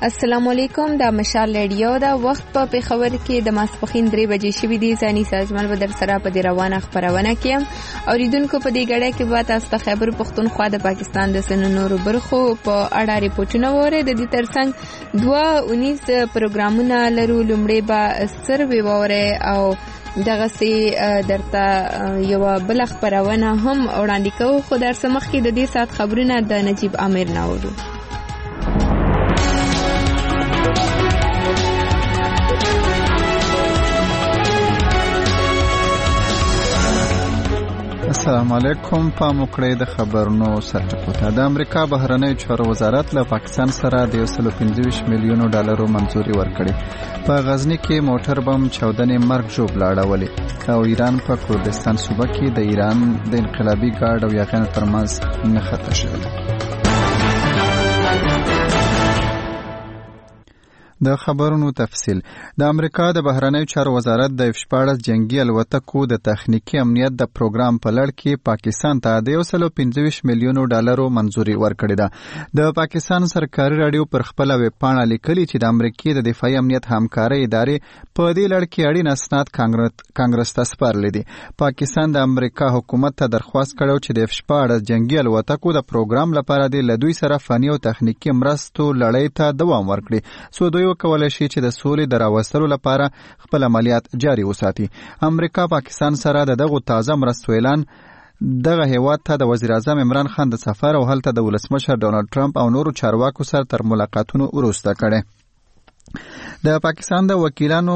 السلام علیکم. د مشال رادیو دا وخت په خبر کې د ماسپخین 3 بجې شوې دي. ځاني سازمان به در سره په دې روانه خبرونه کوم. اوریدونکو په دې غړې کې به تاسو ته خیبر پختونخوا د پاکستان د سننورو برخو په اړه ریپورتونه وره. د دې ترڅنګ 2 پروګرامونه لرو. لومړی به سروي وره او دغه سي درته یو بل خبرونه هم وړاندې کوو. خو در سمخ کې د دې سات خبرونه د نجیب امیر ناوړو. السلام علیکم. په موکړې د خبرونو سرټکوټه. د امریکا بهرنی چارو وزارت له پاکستان سره د 125 میلیون ډالرو منځوري ورکړي. په غزنی کې موټر بم چاودنې مرګ ژوبله اړولې او ایران په کردستان صوبه کې د ایران د انقلابي ګارد او یاغیانو ترمنځ نښته شوې. د خبرونو تفصیل. د امریکا د بهرنیو چارو وزارت د F-14 جنگي الوتکو د تخنیکی امنیت د پروګرام په لړ کې پاکستان ته د 125 میلیون ډالرو منځوري ورکړې ده. د پاکستان سرکاري رادیو پر خپل ویب پاڼه لیکلي چې د امریکای د دفاعي امنیت همکارۍ ادارې په دې لړ کې اړین اسناد کانګرس ته سپارلي دي. پاکستان د امریکا حکومت ته درخواست کړو چې د F-14 جنگي الوتکو د پروګرام لپاره د لدوی سره فني او تخنیکی مرستو لړۍ ته دوام ورکړي. سو دوی وکولای شي چې د سولې د راوستلو لپاره خپل عملیات جاري وساتي. امریکا پاکستان سره دغه تازه مرستو اعلان دغه هیواد ته د وزیر اعظم عمران خان د سفر او هلته د ولسمشر ډونالد ټرمپ او نورو چارواکو سره تر ملاقاتونو وروسته کړي. د پاکستان د وکیلانو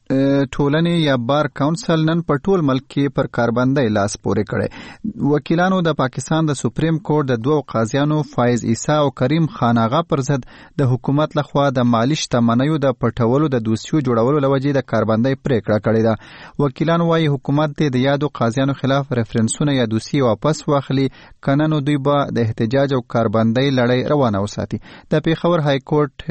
ټولنې یا بار کونسل نن په ټول ملک کې پر کاربندۍ لاس پورې کړي. وکیلانو د پاکستان د سپریم کورټ د 2 قاضیانو فایز عیسی او کریم خان آغا پر ضد د حکومت لخوا د مالی شتمنیو د پټولو د دوسیو جوړولو لوجې د کاربندۍ پریکړه کړې ده. وکیلان وايي حکومت د یادو قاضیانو خلاف ریفرنسونه یا دوسیې واپس واخلي، کنه نو دوی به د احتجاج او کاربندۍ لړۍ روانه وساتي. د پیښور های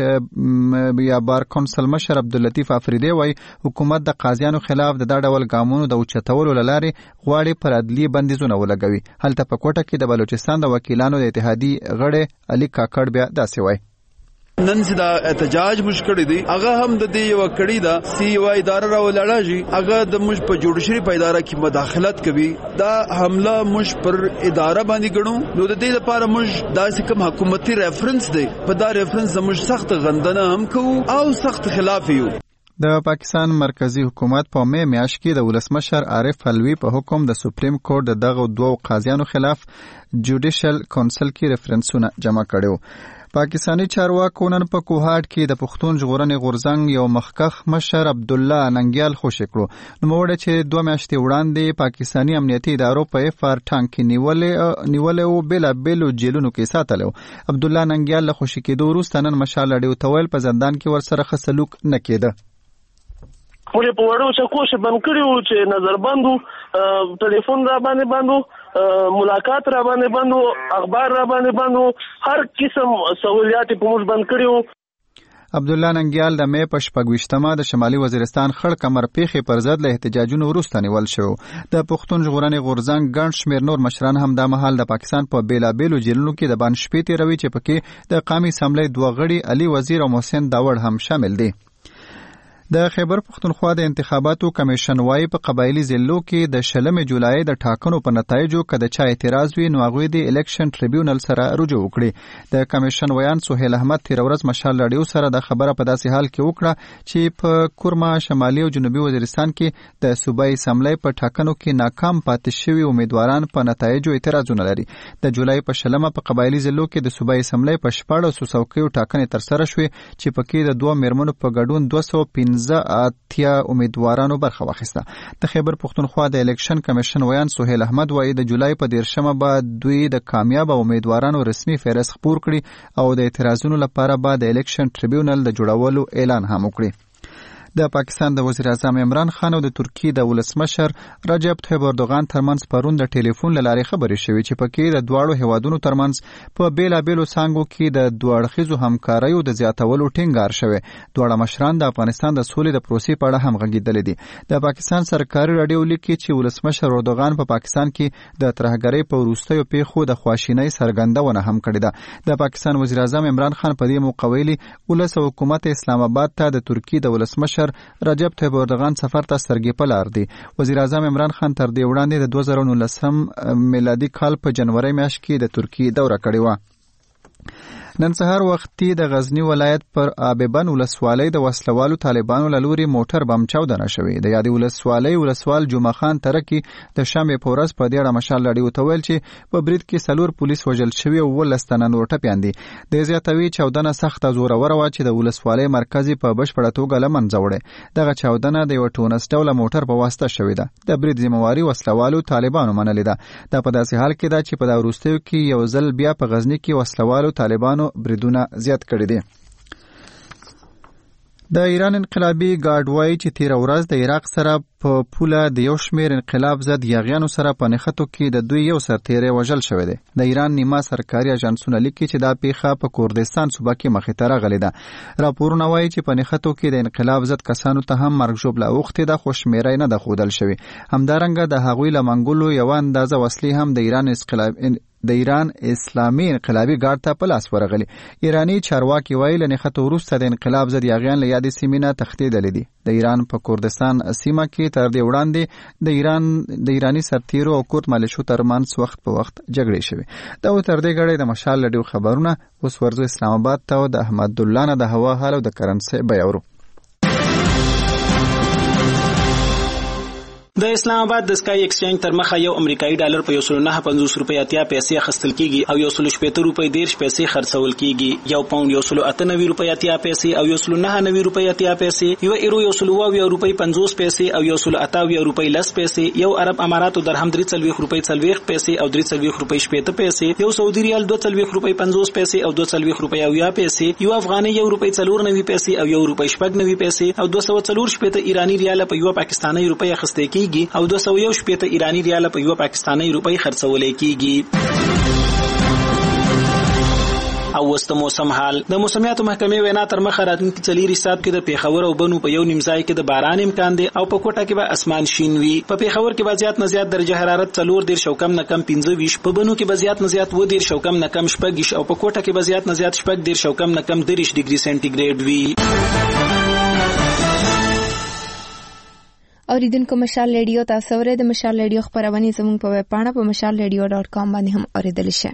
کورټ یا بار کونسل مشر عبداللطیف افریدی وايي حکومت د قاضیانو خلاف د ډول ګامونو د اوچتولو لارې غواړي پر عدلي بندیزونه ولګوي. هلته په کوټه کې د بلوچستان د وکیلانو د اتحادیې غړی علي کاکړ بیا داسې وایي. نن چې دا احتجاج موږ کړی دی هغه هم د دې یو کړی دا سی یو اداره راولړاږي هغه د موږ په جوړ شوی په اداره کې مداخلت کوي. دا حمله موږ پر اداره باندې ګڼو. نو د دې لپاره موږ داسې کوم حکومتي ریفرنس دی په دا ریفرنس موږ سخت غندنه هم کوو او سخت خلاف یو. د پاکستان مرکزی حکومت په مې میاشت کې د ولسمشر عارف علوي په حکم د سپریم کورټ د دغه 2 قاضیانو خلاف جوډیشل کونسل کې ریفرنسونه جمع کړو. پاکستانی چارواکو نن په کوهاټ کې د پښتون ژغورنې غورځنګ یو مخکخ مشر عبد الله ننګیال خوشی کړو. نو موږ چې 2 میاشتې وړاندې پاکستانی امنیتي ادارو په F-14 ټانک نیولې او بل جیلونو کې ساتلو. عبد الله ننګیال له خوشی کېدو وروسته نن مشال اړیو تویل په زندان کې ورسره خسلوک نه کېده. موږ په وړو چکو شه بند کړیو چې نظر بندو ټلیفون را باندې بندو ملاقات را باندې بندو اخبار را باندې بندو هر قسم سہولیات په موږ بند کړیو. عبد الله ننګیال د مې په 26مه د شمالي وزیرستان خړ کمر پیخي پر ضد له احتجاجونو وروسته نیول شو. د پښتون ژغورنې غورځنګ ګڼ شمېر نور مشران هم د مهال د پاکستان په بیلابیلو جیلونو کې د باندې شپې تیروي چې پکې د قومي اسمبلی 2 غړي علي وزیر او محسن داوړ هم شامل دي. د خیبر پختونخوا د انتخاباتو کمیشن وايي په قبایلی ضلعو کې د 16 جولای د ټاکنو په نتایجو کده چا اعتراض وي نو هغوی د الیکشن ټریبیونل سره رجوع وکړي. د کمیشن ویان سهیل احمد تیر ورځ مشال رادیو سره د خبره په داسې حال کې وکړه چې په کورما شمالي او جنوبي وزیرستان کې د صوبایي اسمبلی په ټاکنو کې ناکام پاتې شوي امیدواران په نتایجو اعتراضونه لري. د جولای په 16 په قبایلی ضلعو کې د صوبایي اسمبلی په 1400 څوکیو ټاکنې تر سره شوې چې پکې د 2 میرمنو په ګډون 215 امیدوارانو برخه واخیسته. د خیبر پختونخوا د الیکشن کمیشن ویان سهیل احمد وايي د جولای په 13مه بعد دوی د کامیاب امیدوارانو رسمي فهرست خپور کړي او د اعتراضونو لپاره بعد د الیکشن ټریبیونل د جوړولو اعلان هم وکړي. د پاکستان د وزیر اعظم عمران خان او د ترکیې د ولسمشر رجب طیب اردوغان ترمنځ پرون د ټلیفون له لارې خبرې شوې چې پکې د دواړو هیوادونو ترمنځ په بیلابېلو څانګو کې د دوه اړخیزو همکاریو د زیاتولو ټینګار شوی. دواړه مشران د افغانستان د سولې د پروسې په اړه هم غږېدلي دي. د پاکستان سرکاري راډیو لیکي چې ولسمشر اردوغان په پاکستان کې د ترهګرۍ په وروستیو پیښو د خواشینۍ څرګندونه هم کړې ده. د پاکستان وزیر اعظم عمران خان په دې موقع ویلي ولس او حکومت اسلام آباد ته د ترکیې د ولسمشر رجب طیب اردوغان سفر ته سترګې په لار دي. وزیر اعظم عمران خان تر دې وړاندې د 2019 میلادي کال په جنوري میاشت کې د ترکیې دوره کړې وه. نن سهار وختي د غزنی ولایت پر آببن ولسوالۍ د وسلوالو طالبانو له لوري موټر بم چاودنه شوې. د یادې ولسوالۍ ولسوال جمعه خان ترکی د شنبې په ورځ په دې اړه مشال راډیو ته ویل چې په برید کې 4 پولیس وژل شوي او 12 تنه نور ټپیان دي. د زیاتوي چاودنه سخته زوروره وه چې د ولسوالۍ مرکزي په بشپړه توګه له منځه وړې. دغه چاودنه د یو ټونس ډوله موټر په واسطه شوې ده. د برید ذمہواري وسلوالو طالبانو منلې ده. دا په داسې حال کې ده چې په دا وروستیو کې یو ځل بیا په غزنی کې وسلوالو طالبانو بریدونه زیات کړي دي. د ایران انقلابي ګارد وایي چې تیر ورځ د عراق سره په پوله د یو شمیر انقلاب ضد یاغیانو سره په نښتو کې د دوی یو سرتیری وژل شوی دی. د ایران نیمه سرکاري اژانسونه لیکي چې دا پیښه په کردستان صوبه کې مخې ته راغلې ده. راپورونه وایي چې په نښتو کې د انقلاب ضد کسانو ته هم مرګ ژوبله اوښتې ده، خو شمېره نه ده ښودل شوې. همدارنګه د هغوی له منګولو یوه اندازه وسلې هم د ایران اسلامي انقلابي ګارد ته په لاس ورغلي. ایرانی چارواکي وایي له نښتو وروسته د انقلاب ضد یاغیان له یادې سیمې نه تښتېدلي دي. د ایران په کردستان سیمه کې تر دې وړاندې د ایرانی سرتیرو او کورد ملیشو ترمنځ وخت په وخت جګړې شوې. دا و تر دې غړې د مشال راډیو خبرونه. اوس ورځو اسلام آباد ته د احمد الله نه د هوا حال او د کرنسي بیاورو. د اسلام آباد د سکای ایکسچینج تر مخه یو امریکایي ډالر په 1.950 روپۍ اتیا پیسې اخیستل کیږي او 1.80 روپۍ 10 پیسې خرڅول کیږي. یو پاوند 1.98 روپۍ اتیا پیسې او 1.99 روپۍ اتیا پیسې، یو ایرو 1.20 روپۍ 50 پیسې او 1.28 روپۍ 10 پیسې، یو عرب اماراتو درهم 340 روپۍ 40 پیسې او 340 روپۍ 70 پیسې، یو سعودي ریال 240 روپۍ 50 پیسې او 240 روپۍ 90 پیسې، یو افغاني 1 روپۍ 94 پیسې او 1 روپۍ 90 پیسې او 240 ایرانی ریال په یو پاکستاني روپۍ اخیستل کیږي او 280 ایرانی ریال په یو پاکستاني روپۍ خرڅول کیږي. او وست موسم حال. د موسمیاتو محکمې وینا تر مخه راتلونکي 4 ساعت کې د پیښور او بنو په یو نیم ځای کې د باران امکان دی او په کوټه کې به اسمان شین وي. په پیښور کې به زیات نه زیات درجه حرارت 4 او کم نه کم 15، په بنو کې به زیات نه زیات 10 او کم نه کم 14 او په کوټه کې به زیات نه زیات 14 او کم نه کم 30 ډیګري سنټیګریډ وي. اوریدونکو مشال ریډیو تاسو ورته د مشال ریډیو خبرونه زموږ په ویب پاڼه په mashalradio.com باندې هم اوریدل شي.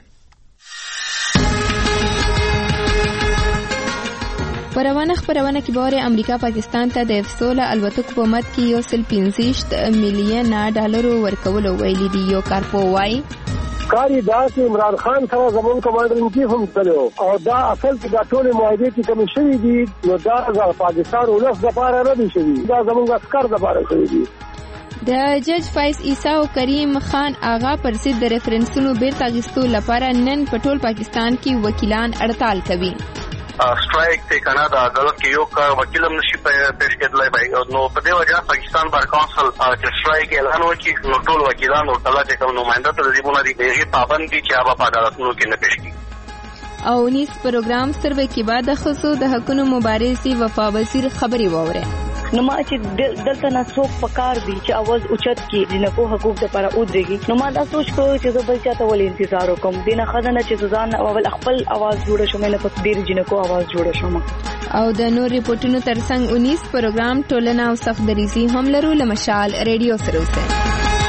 خبرونه کې باره امریکا پاکستان ته د F-16 الوتکو په مد کې 1.65 میلیون ډالر ورکول ویلي دی. یو کارپووای کاری دا چې عمران خان سره زمون کمانډر ان چیف هم تلو او دا اصل چې دا ټول معاهده چې کوم شوی دي نو دا د پاکستان ولس لپاره نه دي شوی، دا زمونږ عسكر لپاره شوی دي. د جج فایز عیسی او کریم خان آغا پر ضد د ریفرنسونو بیرته غوښتلو لپاره نن په ټول پاکستان کې وکیلان هړتال کوي. سټرایک ته کنه دا عدالت کې یو کار وکیلم نشي پیش کېدلای بای نو په دې وجه پاکستان بار کونسل چې سټرایک اعلان وکړي نو ټول وکیلان او کله چې کوم نمائنده ته دې بونه دي هغه پابند دي چې هغه په عدالتونو کې نه پیش کیږي. او نیس پروګرام سروې کې بعد خصوصو د حقوقو مبارزې وفا وزیر خبري ووره. نو ما چې دلته نه څوک پکار دي چې اواز اوچت کې جنکو حقوق لپاره ودرېږي. نو ما دا سوچ کوم چې زه بل چاته ول انتظار وکم دینه خزانه چې ځان اول خپل आवाज جوړ شوم نه په ډیر جنکو आवाज جوړ شوم. او د نور ریپورتونو ترڅنګ 19 پروګرام ټولنه او سخت دریزي هم لرو لمشال ریډیو سره اوسه.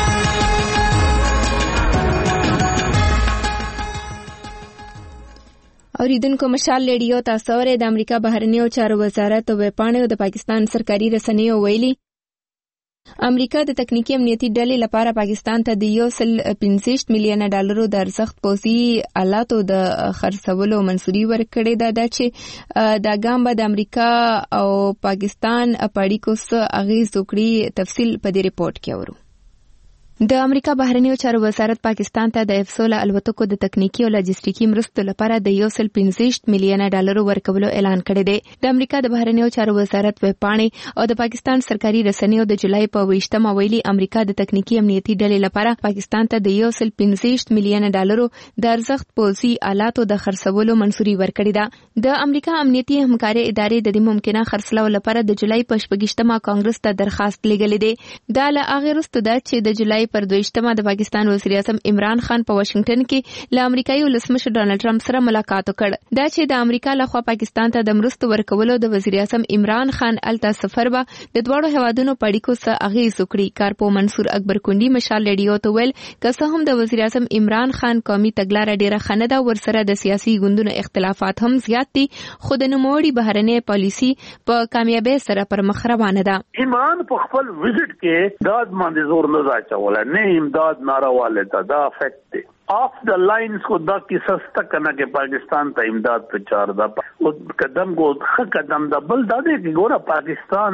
اوریدونکو مشال ریډیو تاسو ورته د امریکا بهرنیو چارو وزارت او وپاڼو د پاکستان سرکاري رسنیو ویلي امریکا د تکنیکی امنیتي ډلې لپاره پاکستان ته د 1.65 میلیون ډالرو د ارزښت پوځي آلاتو د خرڅولو منځوري ورکړې ده چې دا ګام به د امریکا او پاکستان په اړیکو سره اغیز وکړي. تفصیل په دې ریپورت کې اورو. د امریکا بهرنیو چارو وزارت پاکستان ته د F-16 الوتکو د تکنیکی او لاجستیکي مرستو لپاره د 1.65 میلیونه ډالر ورکولو اعلان کړی دی. د امریکا د بهرنیو چارو وزارت ویب پاڼې او د پاکستان سرکاري رسنیو د جولای په 28مه ویلي امریکا د تکنیکی امنیتي ډلې لپاره پاکستان ته د 1.65 میلیونه ډالر د ارزښت پوځي آلاتو د خرڅولو منزوري ورکړې ده. د امریکا امنیتي همکاري ادارې د دې ممکنه خرڅلاو لپاره د جولای په 28مه کانګرس ته درخواست لیږلې ده. دا له هغه وروسته ده چې د جولای پر 22مه د پاکستان وزیر اعظم عمران خان په واشنگټن کې له امریکایي ولسمشر ډانلډ ټرمپ سره ملاقات وکړ. دا چې د امریکا لخوا پاکستان ته د مرستو ورکولو د وزیر اعظم عمران خان الته سفر به د دواړو هیوادونو په اړیکو څه اغیز وکړي. کارپو منصور اکبر کونډي مشال ریډیو ته ویل که څه هم د وزیر اعظم عمران خان قومي تګلاره ډیره ښه نه ده، ورسره د سیاسي ګوندونو اختلافات هم زیات دي، خو د نوموړي بهرنۍ پالیسي په کامیابۍ سره پر مخ روانه ده. عمران په خپل وزټ کې داد باندې زور نه راچوله، نه امداد نارواله ده، دا فیکٹ دی. آف د لاینز کو دا کیسه ستا کنه کې پاکستان ته امداد په چار دا او قدم کو خ قدم دا بل دا دی چې ګوره پاکستان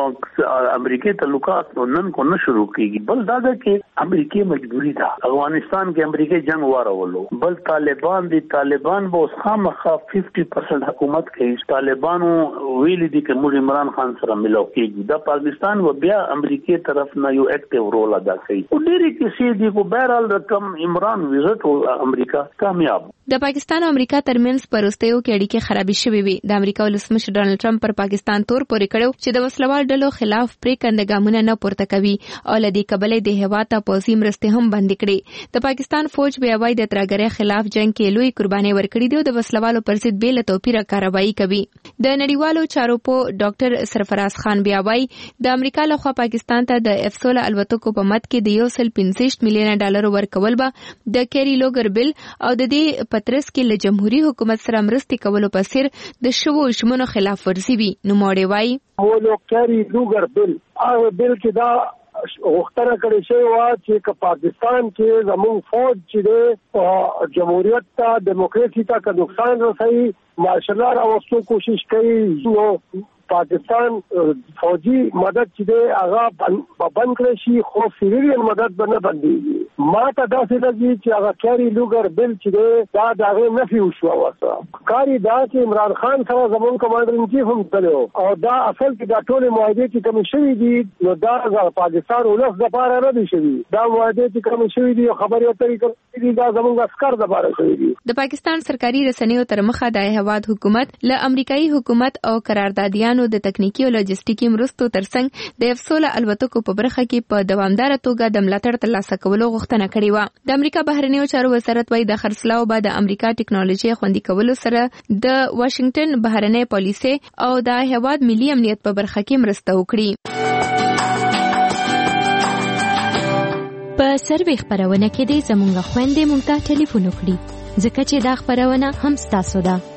او امریکای تعلقات نن کو نه شروع کیږي، بل دا دی چې امریکای مجبوری ده. افغانستان کې امریکای جنگ وارولو، بل طالبان دي، طالبان به اوس خامخا 50% حکومت کوي. طالبانو ویلي دي چې موږ عمران خان سره ملو کیږي، دا پاکستان و بیا امریکای طرف نه یو اکټیو رول ادا کوي. او ډېری کیسې دي کو بهرحال رقم عمران امریکا کامیاب. د پاکستان او امریکا ترمنځ پروستیو کې اړیکې خرابې شوې وي. د امریکا ولسمشر ډانلډ ټرمپ پر پاکستان تور پورې کړو چې د وسلوال ډلو خلاف پریکنده ګامونه نه پورته کوي او لدی کبلې د هیواد ته پوځي مرستې هم بند کړي. د پاکستان فوج بیا وايي د ترګری خلاف جنگ کې لوی قرباني ورکړي دي او د وسلوالو پر ضد بیل توپیره کاروایی کوي. د نړیوالو چارو په ډاکټر سرفراز خان بیا وايي د امریکا لخوا پاکستان ته د F-16 الوتکو په مد کې د 1.65 میلیونه ډالر ورکول به د کیری لوګر بل او د دې پترس کې له جمهوریت حکومت سره مرستې کولو په سر د شوو شمنو خلاف ورزي وي. نو موړې وایي هو کیری لوګر بل هغه بل کې دا وختره کړی شوی و چې پاکستان کې زموږ فوج چې جمهوریت ته دیموکراسي ته نقصان رسوي، ماشاءالله راوستو کوشش کوي. نو پاکستان فوجي مدد چې هغه بند کړی شي، خو سیویلین مدد به نه بندېږي. ما ته داسې لګي چې هغه کیری لوګر بل چې دا د هغې نفي وشوه. ورته کاري دا چې عمران خان سره زموږ کمانډر ان چیف هم تللی او دا اصل کې دا ټولې معاهدې چې کومې شوي دي نو دا پاکستان ولس دپاره نه دي شوي. دا معاهدې چې کومې شوي دي او خبرې اترې کوي دي دا زموږ عسکر دپاره شوي دي. د پاکستان سرکاري رسنیو تر مخه د هیواد حکومت له امریکایي حکومت او قراردادیان د تکنیکی او لاجستیکي مرستو ترڅنګ د F-16 الوتکو په برخه کې په دوامدار توګه د ملاتړ ترلاسه کولو غوښتنه کړې و. د امریکا بهرنیو چارو وزارت وايي د خرڅلاو به د امریکا ټکنالوژي خوندي کولو سره د واشنگټن بهرنۍ پالیسي او د هیواد ملي امنیت په برخه کې مرسته وکړي. په سروې خبرونه کې د زمونږ خويندې مونږ ته ټلیفون وکړي ځکه چې دا خبرونه هم ستاسو ده.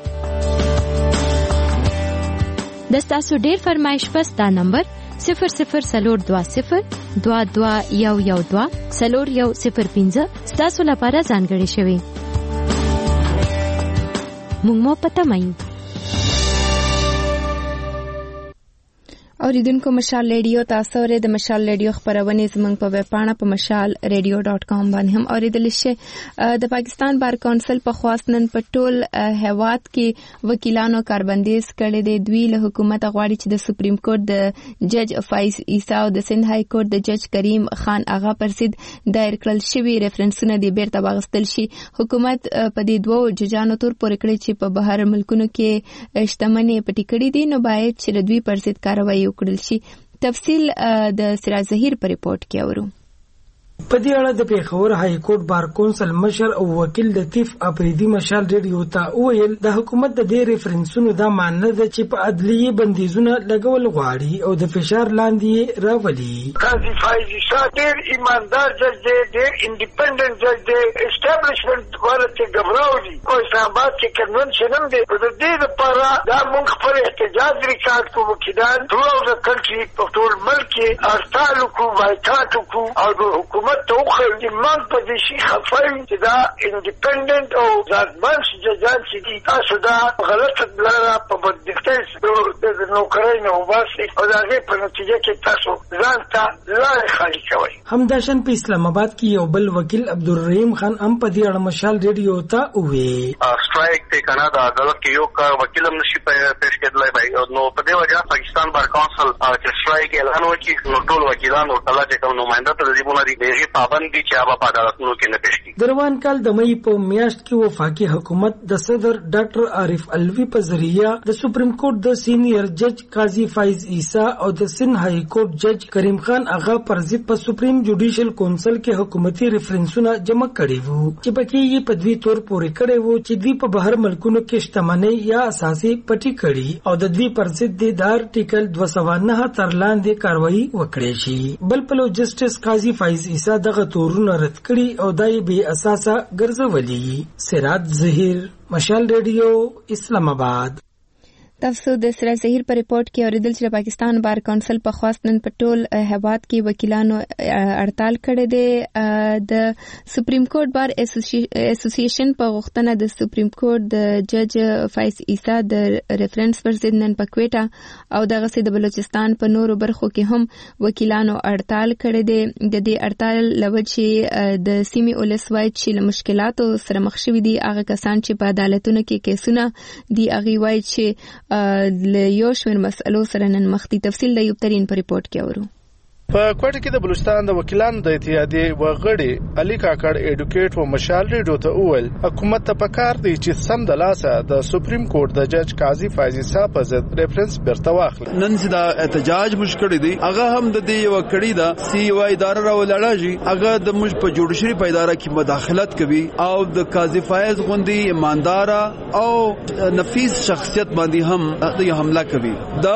د ستاسو ډیر فرمایش پس دا نمبر 0020 2211 0105 ستاسو لپاره ځانګړی شوی. موږ مو پته مایو. اوریدونکو مشال ریډیو تاسو ورې د مشال ریډیو خبرونه زموږ په ویب پاڼه په mashalradio.com باندې هم اوریدل شي. د پاکستان بار کونسل په خواست نن په ټول هیواد کې وکیلانو کاربندیز کړي دي. دوی له حکومت غواړي چې د سپریم کورټ د جج فایز عیسی او د سند های کورټ د جج کریم خان آغا پر ضد دایر کړل شوی ریفرنسونه دی بیرته واغستل شي. حکومت په دې دوه ججانو تور پورې کړی چې په بهر ملکونو کې شتمنۍ پټې کړې دي، نو باید چې دوی پر ضد کاروایی وکړل شي. تفصیل د سراج ظهیر په ریپورت کې اورو. په دې اړه د پیښور های کورټ بار کونسل مشر او وکیل لطیف اپریدي مشال ریډیو ته ویل د حکومت د دې ریفرنسونو دا معنی ده چې په عدلیه بندیزونه لګول غواړي او د فشار لاندې راولي. قاضي فایز عیسی ډېر ایماندار جج دی، ډېر انډیپندنت جج دی، اسټابلیشمنت ورته ګبراو دي او اسلام آباد کې کنونشن هم دی. د دې لپاره دا موږ خپل احتجاج ریکارډ کوو وکیلان ټول د کنټري په ټول ملک کې ارتال کو وایټاټ کو او د حکومت حکومت ته وخل چې موږ په دې شي خفای چې دا انډیپندنت او ځانبان ججان چې دي تاسو دا غلطه لاره په بددکتۍ د نوکرۍ نه وباسي او د هغې په نتیجه کې تاسو ځان ته لارې خالي کوئ. همداشان په اسلام آباد کې یو بل وکیل عبدالرحیم خان هم په دې اړه مشال ریډیو ته وویل سټرایک ته کنه د عدالت کې یو کار وکیل هم نشي پیش کېدلای بای نو په دې وجه پاکستان بار کونسل چې سټرایک اعلان وکړي نو ټول وکیلان او کله چې کوم نمائنده ته د دیونه دی پابند دي چې هغه په عدالتونو کې نه پیش کیږي. روان کال د مئی په میاشت کې وفاقي حکومت د صدر ډاکټر عارف الوی په ذریعہ د سپریم کورټ د سینیئر جج قاضي فایز عیسی او د سند های کورټ جج کریم خان اغا پر ضد په سپریم جوډیشل کونسل کې حکومتي ریفرنسونه جمع کړي وو چې پکې یې په دوی تور پورې کړي وو چې دوی په بهر ملکونو کې شتمنۍ یا اساسي پټي کړي او د دوی پر ضد د آرټیکل 209 تر لاندې کاروایی وکړي شي. بل په جسټس قاضي فایز عیسی دغه تورونه رد کړي او دای به اساسه ګرځولي. سراج ظهیر، مشال ریډیو، اسلام آباد. تاسو د سره ظهیر پر ریپورت کې اوریدل چې پاکستان بار کونسل په خواست نن په ټول هیواد کې وکیلانو هړتال کړی دی. د سپریم کورټ بار اسوسییشن په غوښتنه د سپریم کورټ د جج فایز عیسی د ریفرنس پر ضد نن په کوټا او دغه سي د بلوچستان په نورو برخو کې هم وکیلانو هړتال کړی دی. د دې هړتال لوجه د سیمې ولسوای چې له مشکلاتو سره مخ شوي دي هغه کسان چې په عدالتونو کې کیسونه دي هغه وایي چې له یو شمېر مسئلو سره نن مخ دي. تفصیل د یوب ترین په ریپورت کې اورو. په کوټه کې د بلوچستان د وکیلانو د اتحادیې وغړي علي کاکړ ایډوکیټ و مشال ریډیو ته وویل حکومت ته پکار دی چې سم د لاسه د سپریم کورټ د جج قاضي فایز عیسی په ضد ریفرنس برته واخلي. نن چې دا احتجاج مشکړی دی هغه هم د دې یو کړی دا سی یو اداره راولړاږي هغه د مج په جوړشري په اداره کې مداخلت کوي او د قاضي فایز غوندي ایماندار او نفیس شخصیت باندې هم د حمله کوي.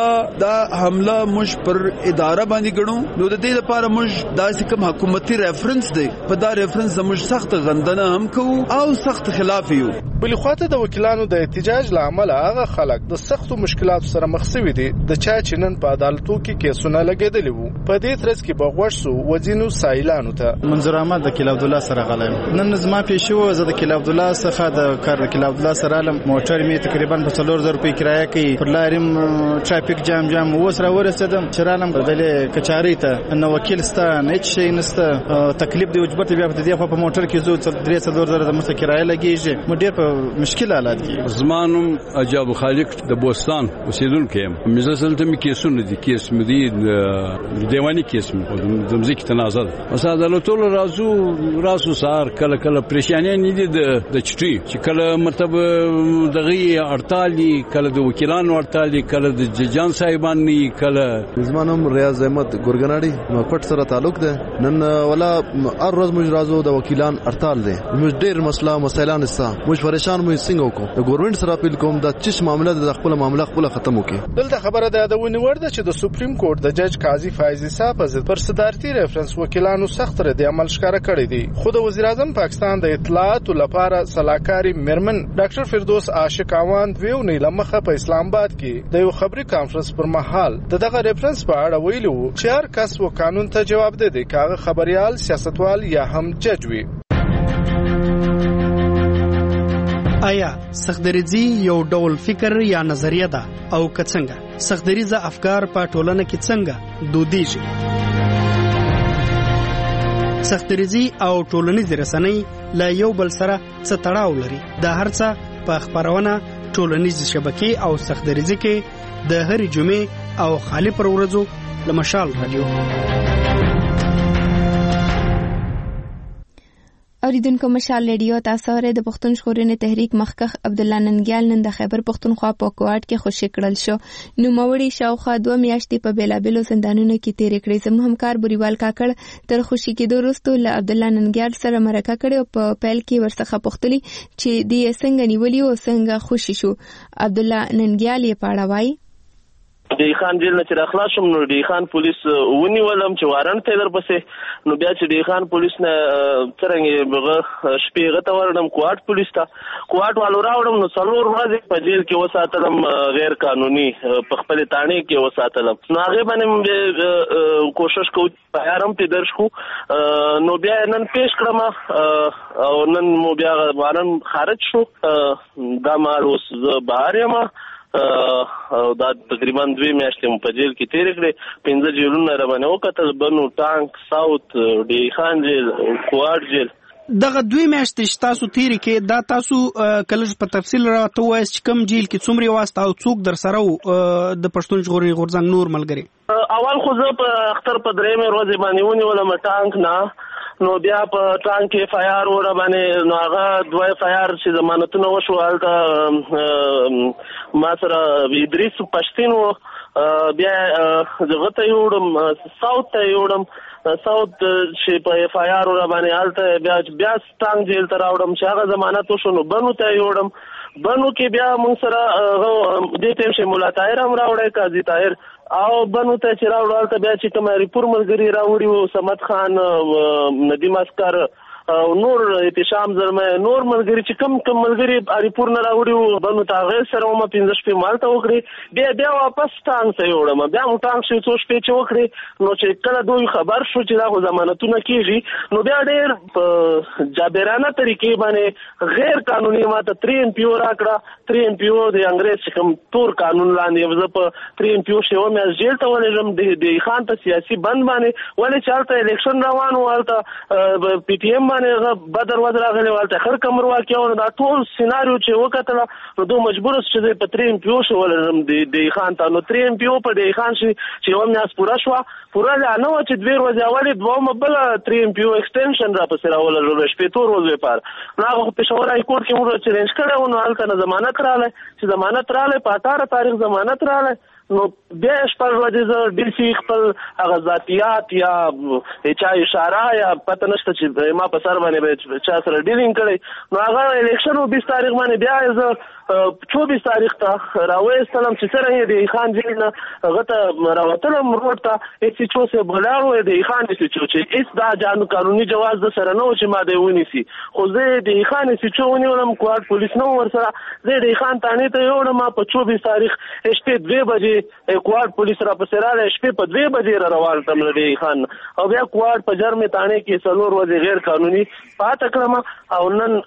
دا حمله مش پر اداره باندې ګڼو. نو د دې لپاره موږ داسې کوم حکومتي ریفرنس دی په دا ریفرنس زموږ سخت غندنه هم کوو او سخت خلاف یو. بل خواته د وکیلانو د احتجاج لامل هغه خلک د سختو مشکلاتو سره مخ شوي دي د چا چې نن په عدالتو کې کیسونه لګیدلي وو. په دې ترڅ کې بغوښ سو وزینو سایلانو ته منظور احمد د کیل عبد الله سره غلایم نن زما پیښو زه د کیل عبد الله څخه د کار کیل عبد الله سره علم موټر می تقریبا په 4000 روپۍ کرایه کوي پر لاریم ټرافیک جام وسره ورسېدم چرالم بدلې کچاري ته نو وکیل ستا نه شي نسته تکلیف دی وجبت بیا په دې په موټر کې زو 3000 د مسته کرایه لګیږي مو ډیر په مشکل حالات کې. زمانم عجاب خالق د بوستان اوسیدونکو یم مزسلته می کیسونه دي کیس مدي دیوانی کیس می د مزیک تنازل اساده له ټول رازو سار کله پریشانې نه دي د چټي چې کله مرتبه دغه هړتال کله د وکیلانو هړتال کله د ججان صاحبان نه کله زمانم ریاض احمد ګورګناړي نو پټ سره تعلق ده نن ولا هر ورځ موږ راځو د وکیلان هړتال دي موږ ډیر مسایلان استا موږ پریشان موږ څنګه وکړو د ګورنمنت سره اپیل کوم د چش معاملې د خپل معاملې خپل ختم وکړي. دلته خبره ده د ونیور ده چې د سپریم کورټ د جج قاضي فایز عیسی په ضد پر صدارتي ریفرنس وکیلانو سخت رد عمل ښکاره کړی دی. خو د وزیر اعظم پاکستان د اطلاعات لپاره صلاحکاری مرمن ډاکټر فردوس عاشق اواند ویو نه لمخه په اسلام آباد کې د یو خبري کانفرنس پر مهال دغه ریفرنس په اړه ویلو چې هر کس و قانون ته جواب دی کاغه خبريال سیاستوال یا هم جج وي. آیا سختدریزي یو ډول فکر یا نظریه ده او کڅنګه سختدریزه افکار په ټولنه کې څنګه دودیږي؟ سختدریزي او ټولنیز رسنۍ لا یو بل سره څه تړاو لري؟ دا هرڅه په خبرونه ټولنیز شبکې او سختدریزي کې د هر جمعې او خالی پر ورځو لمشال رادیو. اوریدونکو مشال ریډیو تاسو لري د پښتون ژغورنې تحریک مخکخ عبد الله ننګیال نن د خیبر پښتونخوا په کوټ کې خوشی کړل شو. نو موري شاوخوا 2 میاشتې په بیلابلو زندانونو کې تیر کړې. زموږ همکار بوریوال کاکړ تر خوشی کېدو وروسته له عبد الله ننګیال سره مرکه کړې او په پیل کې ورڅخه پوښتلې چې دې څنګه نیولې او څنګه خوشی شو. عبد الله ننګیال یې پاړه وای د خان جیل نه چې خلاص شم نو د خان پولیس ونیولم چې وارنټ ته در پسې نو بیا چې د خان پولیس نه څنګه بغه شپې غته ورډم کوارټ پولیس ته کوارټ والو راوړم نو څلور ورځې په جیل کې وساتلم غیر قانوني په خپل تانې کې وساتلم نو هغه باندې کوشش کوم پیارم په درش کو نو بیا نن پیش کړم او نن مو بیا وارن خارج شو دا مال اوس بهر یم دا تقریبا 2 میاشتې په جیل کې تیر کړې 15 جیلونه را باندې وکتل بنو ټانک ساوث ډي خان جیل کوارټ جیل دغه 2 میاشتې تاسو تیر کې دا تاسو کله په تفصیل راته وایي چې کوم جیل کې څومره واسطه او څوک در سره د پښتون ژغورنې غورځنګ نور ملګری اول خو زه په اختر په 3 ورځې باندې ونیولم ټانک نه نو بیا په ټانک کې فایار ور باندې نو هغه دوه فایار چې ضمانتونه وشو هلته ما سره ادریس پښتین بیا دغه ته یوړم ساوث ته یوړم ساوث چې په فایار ور باندې هلته بیا ټانک جیل ته راوړم چې هغه ضمانت وشو نو بنو ته یوړم بنو کې بیا موږ سره دې ټیم چې مولا طاهر هم راوړی قاضي طاهر او بنو ته چې راوړل ته بیا چې کوم ریپور ملګری راوړي وو سمت خان ندیم اسکر او نور احتشام زلمه نور ملګری چې کم ملګری ریپور نه راوړي وو بنو ته غیر سره ما 15 شپې مالته وکړي بیا واپس ټانک ته یوړم بیا مو ټانک شو څو شپې چې وکړي نو چې کله دوی خبر شو چې دا ضمانتونه کیږي نو بیا ډېر جابرانه طریقې باندې غیر قانوني ماته 3 MPO راکړه 3 MPO د انګريز کوم تور قانون لاندې وځ په 3 MPO شو مې جیل ته ولېږم د خان ته سیاسي بند باندې ولې چالتہ الیکشن روان ولته پی ټی ایم باندې بدر وزر غلې ولته خر کمر واقعو دا ټول سيناريو چې وکړل نو دوه مجبور چې په 3 MPO شو ولې د خان ته نو 3 MPO په د خان چې و مې اس پورا شو پورا نه و چې 2 ورځې اولې دوه بل 3 MPO ایکسټنشن را پسې راول شپې تور ورځې پر نو هغه په شورای کورټ کې موږ چیلنج کړو نو هلته ضمانت رااله چې ضمانت رااله په 18 تاریخ ضمانت رااله نو بیا شپږ ورځې زه ډي سي خپل هغه ذاتيات یا چا اشاره یا پته نشته چې ما په سر باندې چا سره ډیلینګ کړی نو هغه الیکشن 20 تاریخ باندې بیا زه 24 تاریخ ته راوېستلم چې سره یې د خان جیل نه غته راوتلم روډ ته اسی چوسه بلاړو د خان اسی چې اس دا جانو قانوني جواز د سره نو چې ما دی ونیسي خو زه د خان اسی چونی ولم کوارټ پولیس نو ور سره زه د خان تانه ته یوړم په 24 تاریخ شپې 2 بجې کوارټ پولیس را پسې رااله شپې په 2 بجې را روان تم د خان او بیا کوارټ په جرم تانه کې څلور ورځې غیر قانوني پات کړم او نن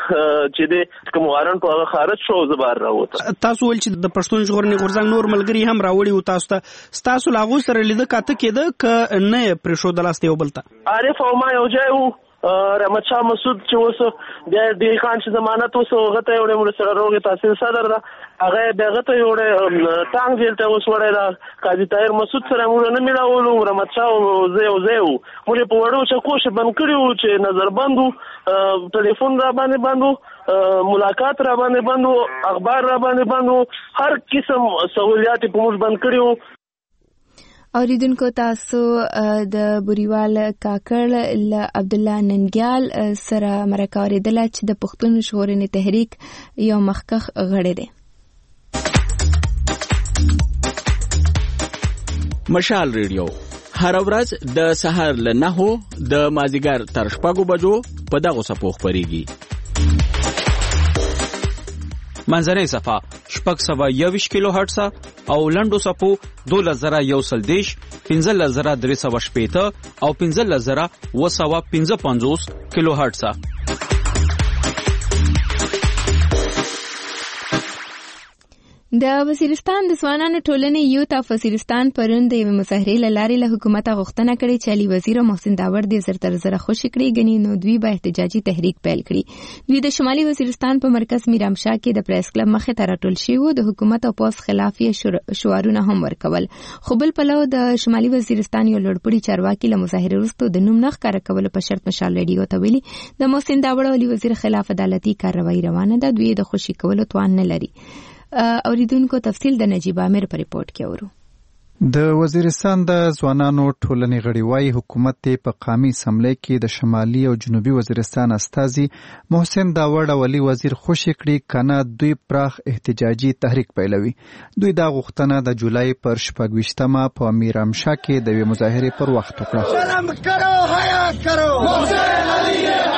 چې د کوم وارنټ هغه خارج شو زبر راوته تاسو ول چې د پښتون ژغورنې غورځنګ نور ملګری هم راوړي او تاسو لاغو سره لیدل کاته کېده ک نه پرشو دلاسته یو بلته عارف او ما یو ځای رحمت شاه مسعود چې وسو بیا د خان چې ضمانت وسو غته یو مر سره روغ تحصیل صدر دا هغه دغه ته یو ټانګ جیل ته وسوړی دا قاضي طاهر مسعود سره موږ نه میراولو رحمت شاه زه موږ په وړو چې کوښښ بند کړیو چې نظر بندو ټلیفون را باندې بندو ملاقات را باندې بندو اخبار را باندې بندو هر قسم سہولیات په موږ بند کړیو اوریدونکو تاسو د بوریوال کاکړ ل عبد الله ننګیال سره مرکه اوریدله چې د پښتون ژغورنې تحریک یو مخکخ غړی دی. مشال ریډیو هر ورځ د سحر له 9 د مازیګر تر 6 بجو په دغه صفو خبريږي. منځنۍ صفه 621 کیلو هرتز او لنډو صفو 2110 15380 او 15155 کیلو هرتز. د وزیرستان د ځوانانو ټولنې یوت اف وزیرستان پرون د مظاهرې لارې له حکومت غوښتنه کړې چې علي وزیر او محسن داور د زر خوشی کړي غني نو دوی به احتجاجي تحریک پیل کړي. دوی د شمالي وزیرستان په مرکز میرامشاه کې د پریس کلب مخې ته راټول شوي د حکومت او پوس خلاف شعارونه هم ورکول. خو بل پلو د شمالي وزیرستان یو لوړپوړي چارواکي له مظاهرې وروسته د نوم نه ښکاره کولو په شرط مشال ریډیو ته ویلي د محسن داور او علي وزیر خلاف عدالتي کاروایی روانه ده. دوی د خوشي کولو توان نه لري. اوریدونکو تفصیل د نجیب عامر په ریپورت کې اورو. د وزیرستان د ځوانانو ټولنې غړي وايي حکومت په قامي اسمبلی کې د شمالي او جنوبي وزیرستان استازي محسن داوړ او علي وزیر خوشی کړي کنه دوی پراخ احتجاجي تحریک پیلوي. دوی دا غوښتنه د جولای پر 26مه په میرامشاه کې د مظاهرې پر وخت وکړه.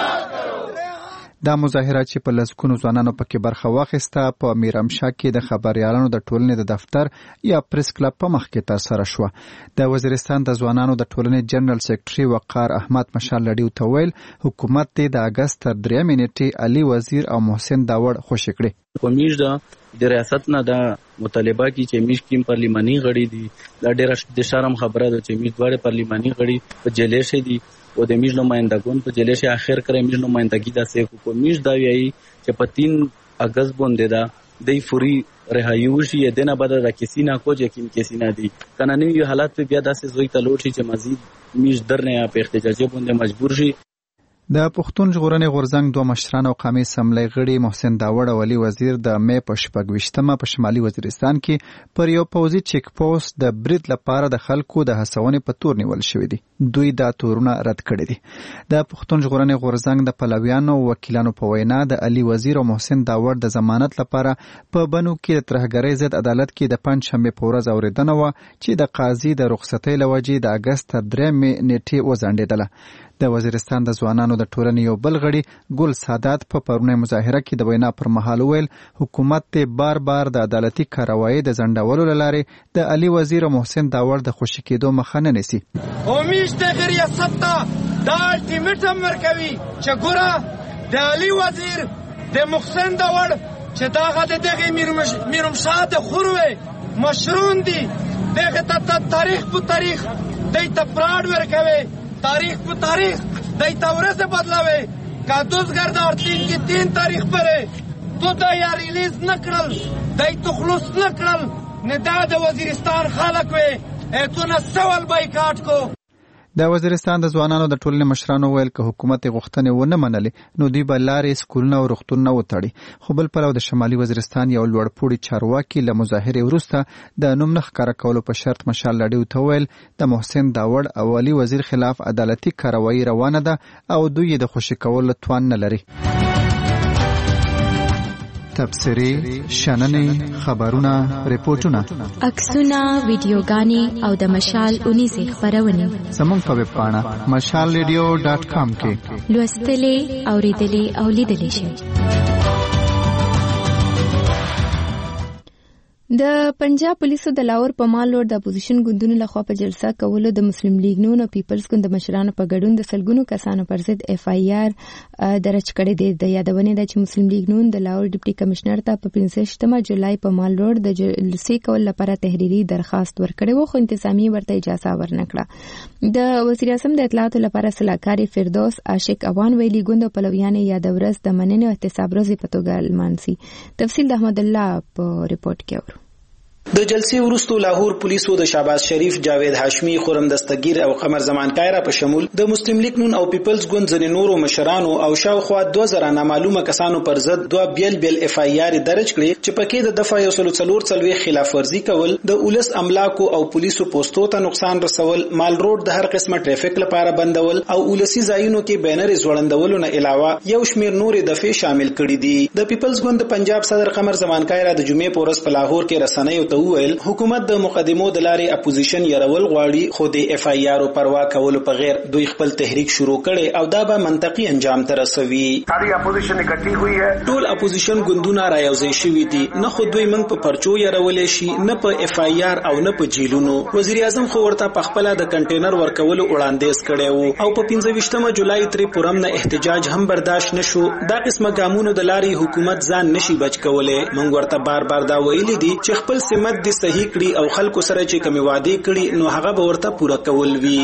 دا مظاهره چې په لسګونو ځوانانو پکې برخه واخیسته په میرامشاه کې د خبريالانو د ټولنې د دفتر یا پریس کلب په مخ کې ترسره شوه. د وزیرستان د ځوانانو د ټولنې جنرال سیکریټري وقار احمد مشال لډیو ته ویل حکومت د اگست تر 3 نیټې علي وزیر او محسن داوړ خوشی کړي. کومیش د ریاست نه د مطالبه کی چې میش کیم پارلیماني غړي دي د ډېر د شرم خبره ده چې میش دوه پارلیماني غړي په جیلې شه دي او د میش نمائندګون په جیلې شه اخر کړي میش نمائندګي د سیف کو میش دا ویي چې په 3 اگست باندې دا د فوري رهایوشي دنه بعد د کسی نه کو چې کسی نه دي قانوني حالات په بیا داسې زوی ته لوټ شي چې مزید میش درنه په احتجاجي باندې مجبور شي. د پښتون ژغورنې غورځنګ دوه مشران او قامي اسمبلی غړي محسن داوړ او علي وزیر د مې په 26مه په شمالي وزیرستان کې پر یو پوزي چیک پوسټ د برید لپاره د خلکو د هڅونې په تور نیول شوې دي. دوی دا تورونه رد کړي دي. د پښتون ژغورنې غورځنګ د پلویانو او وکیلانو په وینا د علي وزیر او محسن داوړ د ضمانت لپاره په بنو کې د ترهګرۍ ضد عدالت کې د پنځشنبه په ورځ اوریدنه و چې د قاضي د رخصتۍ لوجې د اگست تر 3 نیټې وځنډېدله. د وزیرستان د ځوانانو د ټولنې یو بل غړي ګل سادات په پرونی مظاهره کې د وینا پر مهال ویل حکومت ته بار بار د عدالتي کاروایی د ځنډولو لپاره د علي وزیر او محسن داوړ د خوشی کېدو مخه نه نیسي. اومیش د ریاست دا الټیمیټم ورکوي چې ګوره د علي وزیر د محسن داوړ چې داغه دغه میرمشاه د خوروي مشرون دي دغه ته تاریخ په تاریخ د تفراد ورکوي تاریخ په تاریخ دای تورث بدلاوي کادوزګر د 3 تاریخ پره تو دا یا ریلیز نکړل دای تخلص نکړل نه دا د وزیرستان خلک وي تو نه سوال بایکاټ کو. د وزیرستان د ځوانانو د ټولنې مشرانو ویل که حکومت غوښتنې ونه منلې نو دوی به لارې سکولونه او روغتونونه وتړي. خو بل پلو د شمالي وزیرستان یو لوړپوړي چارواکي له مظاهرې وروسته د نوم نه ښکاره کولو په شرط مشال لډیو ته ویل د محسن داوړ او علي وزیر خلاف عدالتي کاروایی روانه ده او دوی د خوشي کولو توان نه لري. تبصرې، شننې، خبرونه، ریپورتونه، عکسونه، ویډیوګانې او د مشال اونیزې خبرونه زموږ په ویب پاڼه mashalradio.com کې لوستلې، اوریدلې او لیدلې شئ. د پنجاب پولیسو د لاهور په مال روډ د اپوزیشن ګوندونو لخوا په جلسه کولو د مسلم لیگ نون او پیپلز ګوند د مشرانو په ګډون د سلګونو کسانو پر ضد اف آی آر درج کړی دی. د یادونه ده چې مسلم لیگ نون د لاهور ډیپټي کمشنر ته په 15 جولای په مال روډ د جلسې کول لپاره تحریری درخواست ورکړی و خو انتظامی ورته اجازه ورنکړه. د وزیر اعظم د اطلاعاتو لپاره سلاکار فردوس عاشق اوان ویلي ګوند او پلویان یاد ورځ د مننې او احتساب ورځ په توګه لمانځي. تفصیل د احمد الله په ریپورت کې اورو. د جلسې وروسته لاهور پولیسو د شهباز شریف، جاوید هاشمی، خرم دستگیر او قمر زمان کایرا په شمول د مسلم لیگ نون او پیپلز ګوند ځینې نورو مشرانو او شاوخوا 2000 نامعلومه کسانو پر ضد دوه بیل اف آی آر درج کړي چې پکې د دفعه 144 خلاف ورزي کول، د اولس املاکو او پولیسو پوسټو ته نقصان رسول، مال روډ د هر قسمه ټریفیک لپاره بندول او اولسي ځایونو کې بینر ځوړندولو نه علاوه یو شمیر نورې دفعې شامل کړي دي. د پیپلز ګوند پنجاب صدر قمر زمان کایرا د جمعې په ورځ په لاهور کې رسنیو ته وویل حکومت د مقدمو د لارې اپوزیشن يرول غواړي خو د اف آی آر پروا کولو په غیر دوی خپل تحریک شروع کړي او دا به منطقي انجام ته رسوي. ساری اپوزیشن اکٹھی ہوئی ہے، ټول اپوزیشن ګوندونه رايوځي شوي دي، نه خو دوی موږ په پرچو يرولې شي نه په اف آی آر او نه په جیلونو. وزیر اعظم خو ورته په خپل د کنټینر ورکولو وړاندیز کړي وو او په 25 جولای تر پورم نه احتجاج هم برداشت نشو. دا قسمه ګامونو د لارې حکومت ځان نشي بچ کولای. موږ ورته بار بار دا ویلي دي چې خپل سمت د صحیح کړي او خلکو سره چې کومې وعده کړي نو هغه به ورته پوره کول وي.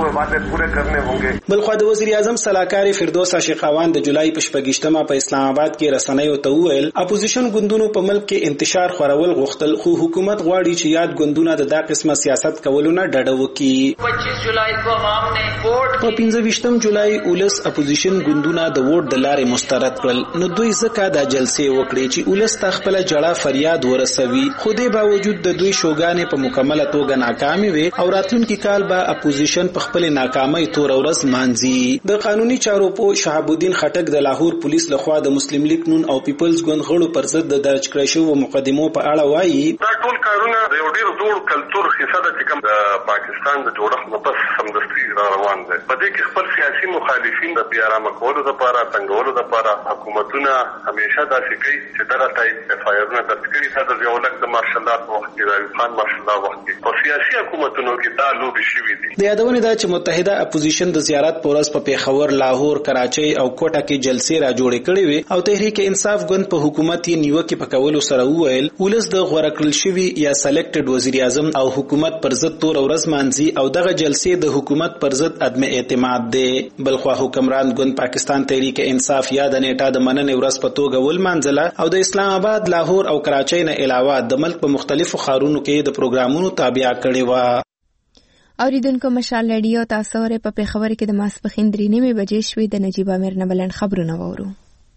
بلخو د وزیر اعظم سلاکار فردوس عاشقاوان د جولای په 28مه په اسلام آباد کې رسنیو ته وویل اپوزیشن ګوندونو په ملک کې انتشار خورول غوښتل خو حکومت غواړي چې یاد ګوندونه د دا قسمه سیاست کولو نه ډډه وکړي. 25 جولای کو عوام نے ووټ په 15 جولای اولس اپوزیشن ګوندونه د ووټ د لارې مسترد کړل نو دوی ځکه د جلسې وکړي چې اولس ته خپل جړه فریاد ورسوي. خو دې باوجود باوجود د دوی شوګانې په مکمله توګه ناکامې وي او راتلونکي کال به اپوزیشن په خپل ناکامۍ تور ورځ مانځي. د قانوني چارو په شهاب الدین خټک د لاهور پولیس لخوا د مسلم لیگ نون او پیپلز ګوند غړو پر ضد د درج کړی شویو مقدمو په اړه وایي دا ټول کارونه د یو ډیر زوړ کلچر حصہ ده چې کوم د پاکستان د جوړښت نه پس سمدستي روان دی. په دې کې خپل سیاسي مخالفین د بیا رامه کولو لپاره څنګهولو لپاره حکومتونه همیشه داسې کوي چې دغه ټایپ اف آی آرونه درج کړي تا د یولک د مارشل الله په وخت کې د ایوب خان مارشل الله وخت کې په سیاسي حکومتونو کې دا لوبې شوي دي. د یادونه ده چې متحده اپوزیشن د زیارت په ورځ په پیښور، لاهور، کراچۍ او کوټه کې جلسې را جوړې کړې وي او تحریک انصاف ګوند په حکومت یې نیوکې په کولو سره وویل ولس د غوړه کړل شوي یا سلیکټډ وزیر اعظم او حکومت پر ضد تور ورځ مانځي او دغه جلسې د حکومت پر ضد عدم اعتماد دی. بلخوا حکمران ګوند پاکستان تحریک انصاف یا د نیټه د مننې ورځ په توګه ولمانځله او د اسلام آباد، لاهور او کراچۍ نه علاوه د ملک په مختلفو ښارونو کې د پروګرامونو تابع کړې وه. اوریدونکو مشال رادیو تاسو ورې په پیښور کې د ماسپښین 3:30 بجې شوې د نجیب امیر نه بلند خبرونه وورو.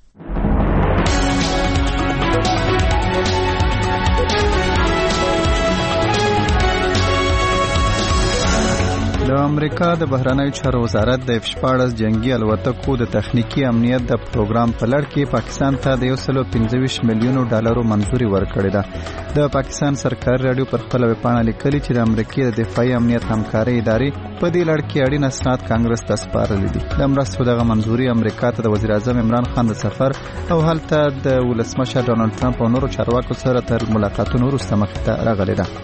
د امریکا د بهرنیو چارو وزارت د F-14 جنگي الوتکو د تخنیکی امنیت د پروګرام په لړ کې پاکستان ته د 125 میلیونو ډالرو منزوري ورکړې ده. د پاکستان سرکاري رادیو پر خپل ویبپاڼه لیکلي چې د امریکا د دفاعي امنیت همکاري ادارې په دې لړ کې اړین اسناد کانګرس ته سپارلي دي. د مرستو دغه منزوري امریکا ته د وزیر اعظم عمران خان د سفر او هلته د ولسمشر ډونالد ټرمپ او نورو چارواکو سره تر ملاقاتونو وروسته مخې ته راغلې ده.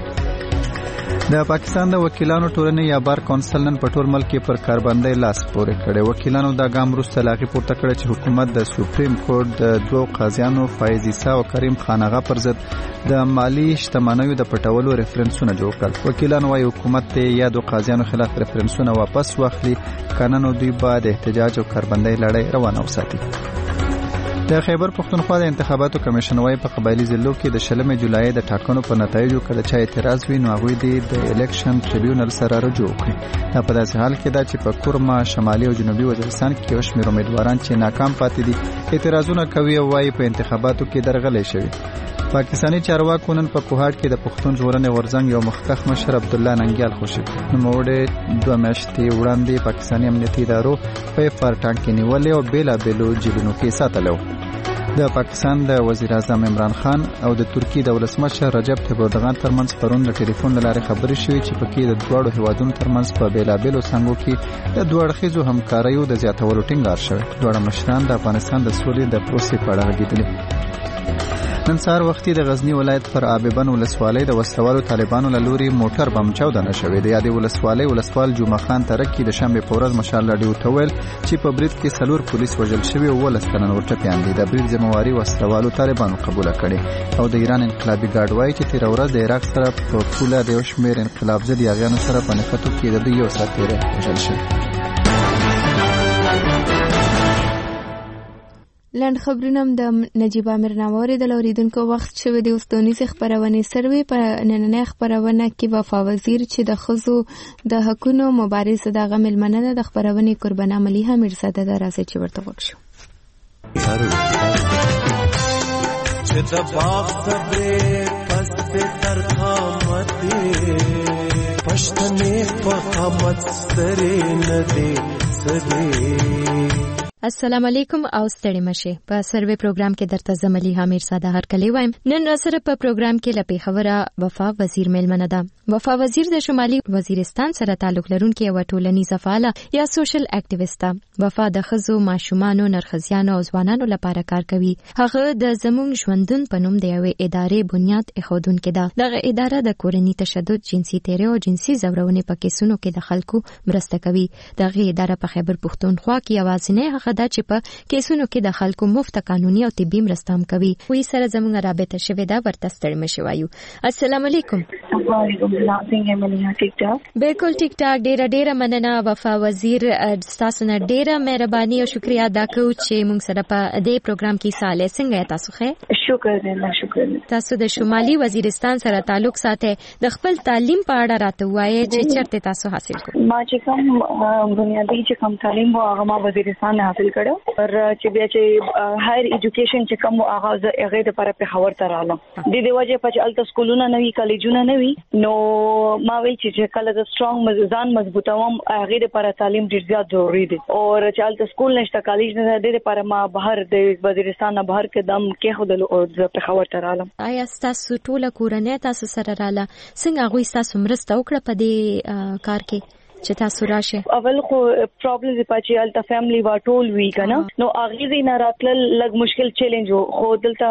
د پاکستان د وکیلانو ټولنې یا بار کونسل نن په ټول ملک کې پر کاربندۍ لاس پورې کړی. وکیلانو دا ګام وروسته لاغي پورته کړی چې حکومت د سپریم کورټ د دوه قاضیانو فایز عیسی او کریم خان آغا پر ضد د مالی شتمنیو د پټولو ریفرنسونه جوړ کړل. وکیلانو وايي حکومت ته یا د قاضیانو خلاف ریفرنسونه واپس واخلي کنه نو دوی بعد احتجاج او کاربندۍ لړۍ روانه وساتي. د خیبر پښتونخوا د انتخاباتو کمیشن وايي په قبایلی ضلعو کې د 20 جولای د ټاکنو په نتایجو کې چا اعتراض وي نو هغه د الیکشن ټریبیونل سره رجوع کوي. دا په داسې حال کې ده چې په کورما، شمالي او جنوبي وزیرستان کې یو شمېر امیدواران چې ناکام پاتې دي اعتراضونه کوي او وايي په انتخاباتو کې درغلې شوي. پاکستاني چارواکو نن په کوهاټ کې د پښتون ژغورنې غورځنګ یو مخکښ مشر عبدالله ننګیال خوشي نوموړی 2 میاشتې وړاندې پاکستاني امنیتي ادارو په فرټان کې نیولې او بیلابېلو جیلونو کې ساتلو. د پاکستان د وزیر اعظم عمران خان او د ترکی د ولسمشر رجب طیب اردوغان ترمنځ پرون د ټلیفون له لارې خبرې شوې چې پکې د دوه هیوادونو ترمنځ په بیلابېلو څنګهو کې د دوه اړخیزو همکاریو د زیاتولو ټینګار شوی. دوه مشران د افغانستان د سولې د پروسې په اړه غږېدلي. نن سهار وختي د غزنی ولایت پر آببن ولسوالۍ د وسلوالو طالبانو له لوري موټر بم چاودنه شوې. د یادې ولسوالۍ ولسوال جمعه خان ترکی د شنبې په ورځ مشال رادیو ته ویل چې په برید کې 4 پولیس وژل شوي او 12 تنه نور ټپیان دي. د برید ذمہواري وسلوالو طالبانو قبول کړې او د ایران انقلابي ګارد وايي چې تیر ورځ د عراق سره په پوله د یو شمېر انقلاب ضد یاغیانو سره په نښتو کې د 1 ساعت تیری وژل شوی. لاند خبرونه د نجیب امیر ناوړي د اوریدونکو وخت شوه د اوستونیز خبرونه سروي په نننۍ خبرونه کې وفا وزیر چې د خزو د حقونو مبارزه د غمل مننه د خبرونه قربانه مليحه مرزاده دراسه چې ورته وکړو. چې د باغ صبر پس تر قامت پښتنې په قامت ستري نه دي سدي. السلام علیکم او ستړي مشه. په سروي پروګرام کې درته زملي حمیر ساده هر کلی وایم. نن سره په پروګرام کې لپی خبره وفا وزیر میلمنه ده. وفا وزیر د شمالي وزیرستان سره تعلق لرونکي یو ټولنیزه فعاله یا سوشل اکټیویسټه. وفا د خزو، ماشومانو، نرخزیانو او ځوانانو لپاره کار کوي. هغه د زموږ ژوندون په نوم د یوې ادارې بنیاد ایښودونکې ده. دغه اداره د کورني تشدد، جنسي تیری او جنسي زورونې په کیسونو کې د خلکو مرسته کوي. دغه اداره په خیبر پښتونخوا کې یوازینی دا چې په کیسونو کې د خلکو مفت قانوني او طبي مرسته هم کوي. وی سره زموږ رابطه شوې ده ورته ستړي مشوایو. السلام علیکم. وعلیکم څنګه مننه ټیک ټاک بالکل ټیک ټاک ډیره مننه وفا وزیر تاسو نه ډیره مهرباني او شکریا ادا کوم چې موږ سره په دې پروګرام کې ساله څنګه تاسو ښه شکر تاسو د شمالي وزیرستان سره تعلق ساتي د خپل تعلیم په اړه راته وایي چې چیرته تاسو حاصل کړو ما چې کوم بنیادی چې کوم تعلیم و هغه ما وزیرستان حاصل کړو پر چې بیا چې هایر ایجوکیشن چې کوم آغاز هغه د پر پیښور ته رالم د دې وجه په الته سکولونه نوي کالجونه نوي نو ما وی چې کله د سترونګ ځان مضبوطوم هغه د پر تعلیم ډیر زیات ضروری دي او چې الته سکول نشته کالج نه د پر ما بهر د وزیرستان نه بهر کې دم کې خودل او د پیښور ته رالم آیا تاسو ټول کورنۍ تاسو سره رااله څنګه غوي تاسو مرسته وکړه په دې کار کې چې تاسو راشه اول خو پرابلمز پاتې الته فیملی وا ټول وی کنه نو اغه دې نه راتل لګ مشکل چیلنج خو دلته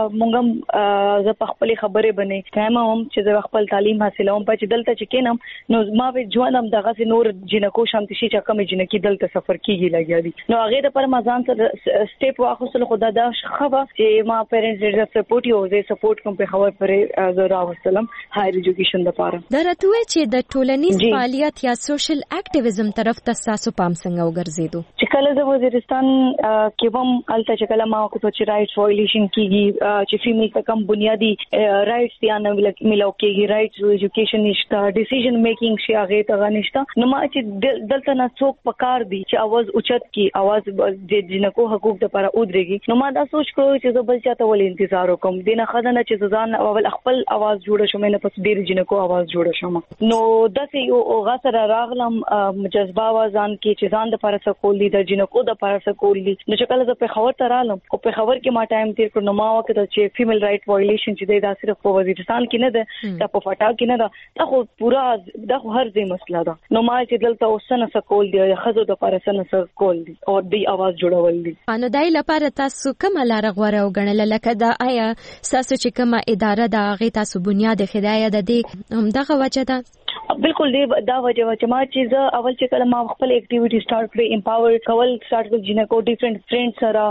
مونږم ز په خپل خبره بنې کایم هم چې ز خپل تعلیم حاصلوم پاتې دلته چې کینم نو ما به ژوندم دغه نور جنکو شانتي شي چې کوم جنکی دلته سفر کیږي لګیا دي نو اغه د پر مازان سره سټیپ واخصل خدا دا خبره چې ما پیرنټس ډېر سپورټ یو زه سپورټ کوم په خبر پر زرا وسلم هایر ایجوکیشن لپاره درته چې د ټولنیز فعالیت یا سوشل اکټیویزم طرف ته تاسو پام څنګه وګرځیدو چې کله د وزیرستان کې هم الته چې کله ما وکړو چې رائټس وایلیشن کیږي چې فیمیل ته کم بنیادی رائټس یا نه ملو کېږي رائټس ایجوکیشن نشته ډیسیژن میکینګ شي هغه ته غنښت نو ما چې دلته نه څوک پکار دي چې आवाज اوچت کی आवाज د جنکو حقوق د لپاره ودرېږي نو ما دا سوچ کړو چې زه بل چاته ول انتظار وکم دینه خدانه چې ځان اول خپل आवाज جوړ شوم نه پس ډیر جنکو आवाज جوړ شوم نو داسې یو غسر راغلم جذبه وازان کې چې ځان د لپاره سکول دي د جنکو د لپاره سکول دي نو چې کله زه په خبر ته رالم او په خبر کې ما ټایم تیر کړ نو ما وکړه چې فیمیل رائټ وایلیشن چې دا صرف په وزیرستان کې نه ده دا په فاټا کې نه ده دا خو پورا دا هر ځای مسله ده نو ما چې دلته اوسنه سکول دي خزو د لپاره سن سکول دي او د आवाज جوړول دي نو دای لپاره تاسو کوم لار غوړه وګڼل لکه دا آیا تاسو چې کومه اداره دا غي تاسو بنیاد خدای د دې هم دغه وجه ده بالکل دا وجه چې ما چې اول چې کله ما خپل اکټیویټي سٹارټ کړې امپاور کول سٹارټ کړ جنکو ډیفرنٹ فرندز سره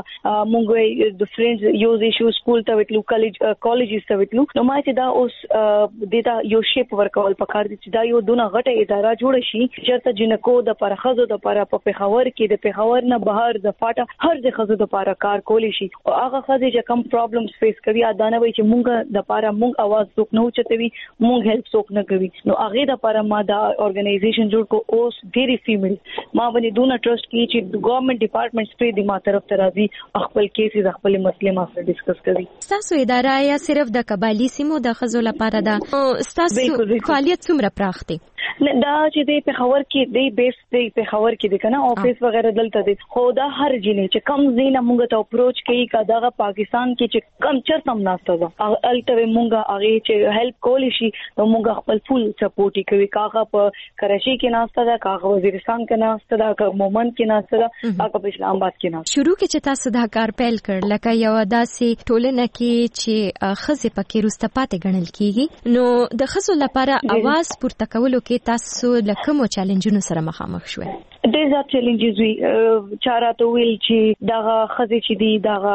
مونږ د فرندز یوز ایشو سکول ته وټلو کالجز ته وټلو نو ما چې دا اوس دیتا یو شیپ ورکول پکار دي چې دا یو دونه غټه اداره جوړ شي چې جنکو د پرخزو د پر په پیښور کې د پیښور نه بهر د فاټا هر د خزو د پر کار کولی شي او هغه خزې چې کم پرابلمز فیس کوي ادانه وي چې مونږ د پر مونږ आवाज څوک نه اوچتوي مونږ هیلپ څوک نه کوي نو هغه د پر ما دا ارګنایزیشن جوړ کو اوس ډېری فیمیل ما باندې دونه ټرست کی چې ګورنمنت ډپارټمنټس په دې ما طرف ته راځي خپل کیسز خپل مسلې ما سره ډیسکس کوي تاسو اداره یا صرف د قبایلی سیمو د خزو لپاره ده تاسو فعالیت څومره پراخ دي دا چې د پیښور کې د بیس د پیښور کې د کنه افیس وغیرہ دلته دي خو دا هر جنې چې کم زینه مونږ ته اپروچ کوي کدا پاکستان کې چې کم چر سم ناشته ده الته مونږه هغه چې هیلپ کولی شي نو مونږ خپل فول سپورټ کوي کاغه په کراچي کې ناشته ده کاغه وزیرستان کې ناشته ده کاغه مومن کې ناشته ده کاغه په اسلام آباد کې ناشته شروع کې چې تاسو دا کار پیل کړ لکه یو داسې ټولنه کې چې خزې پکې روسته پاتې ګڼل کیږي نو د خزو لپاره आवाज پورته کولو کې تاسو لکه مو چیلنجونو سره مخامخ شوئ ډېر زیات چیلنجز وی چارته ویل چې دغه خزې چې دی دغه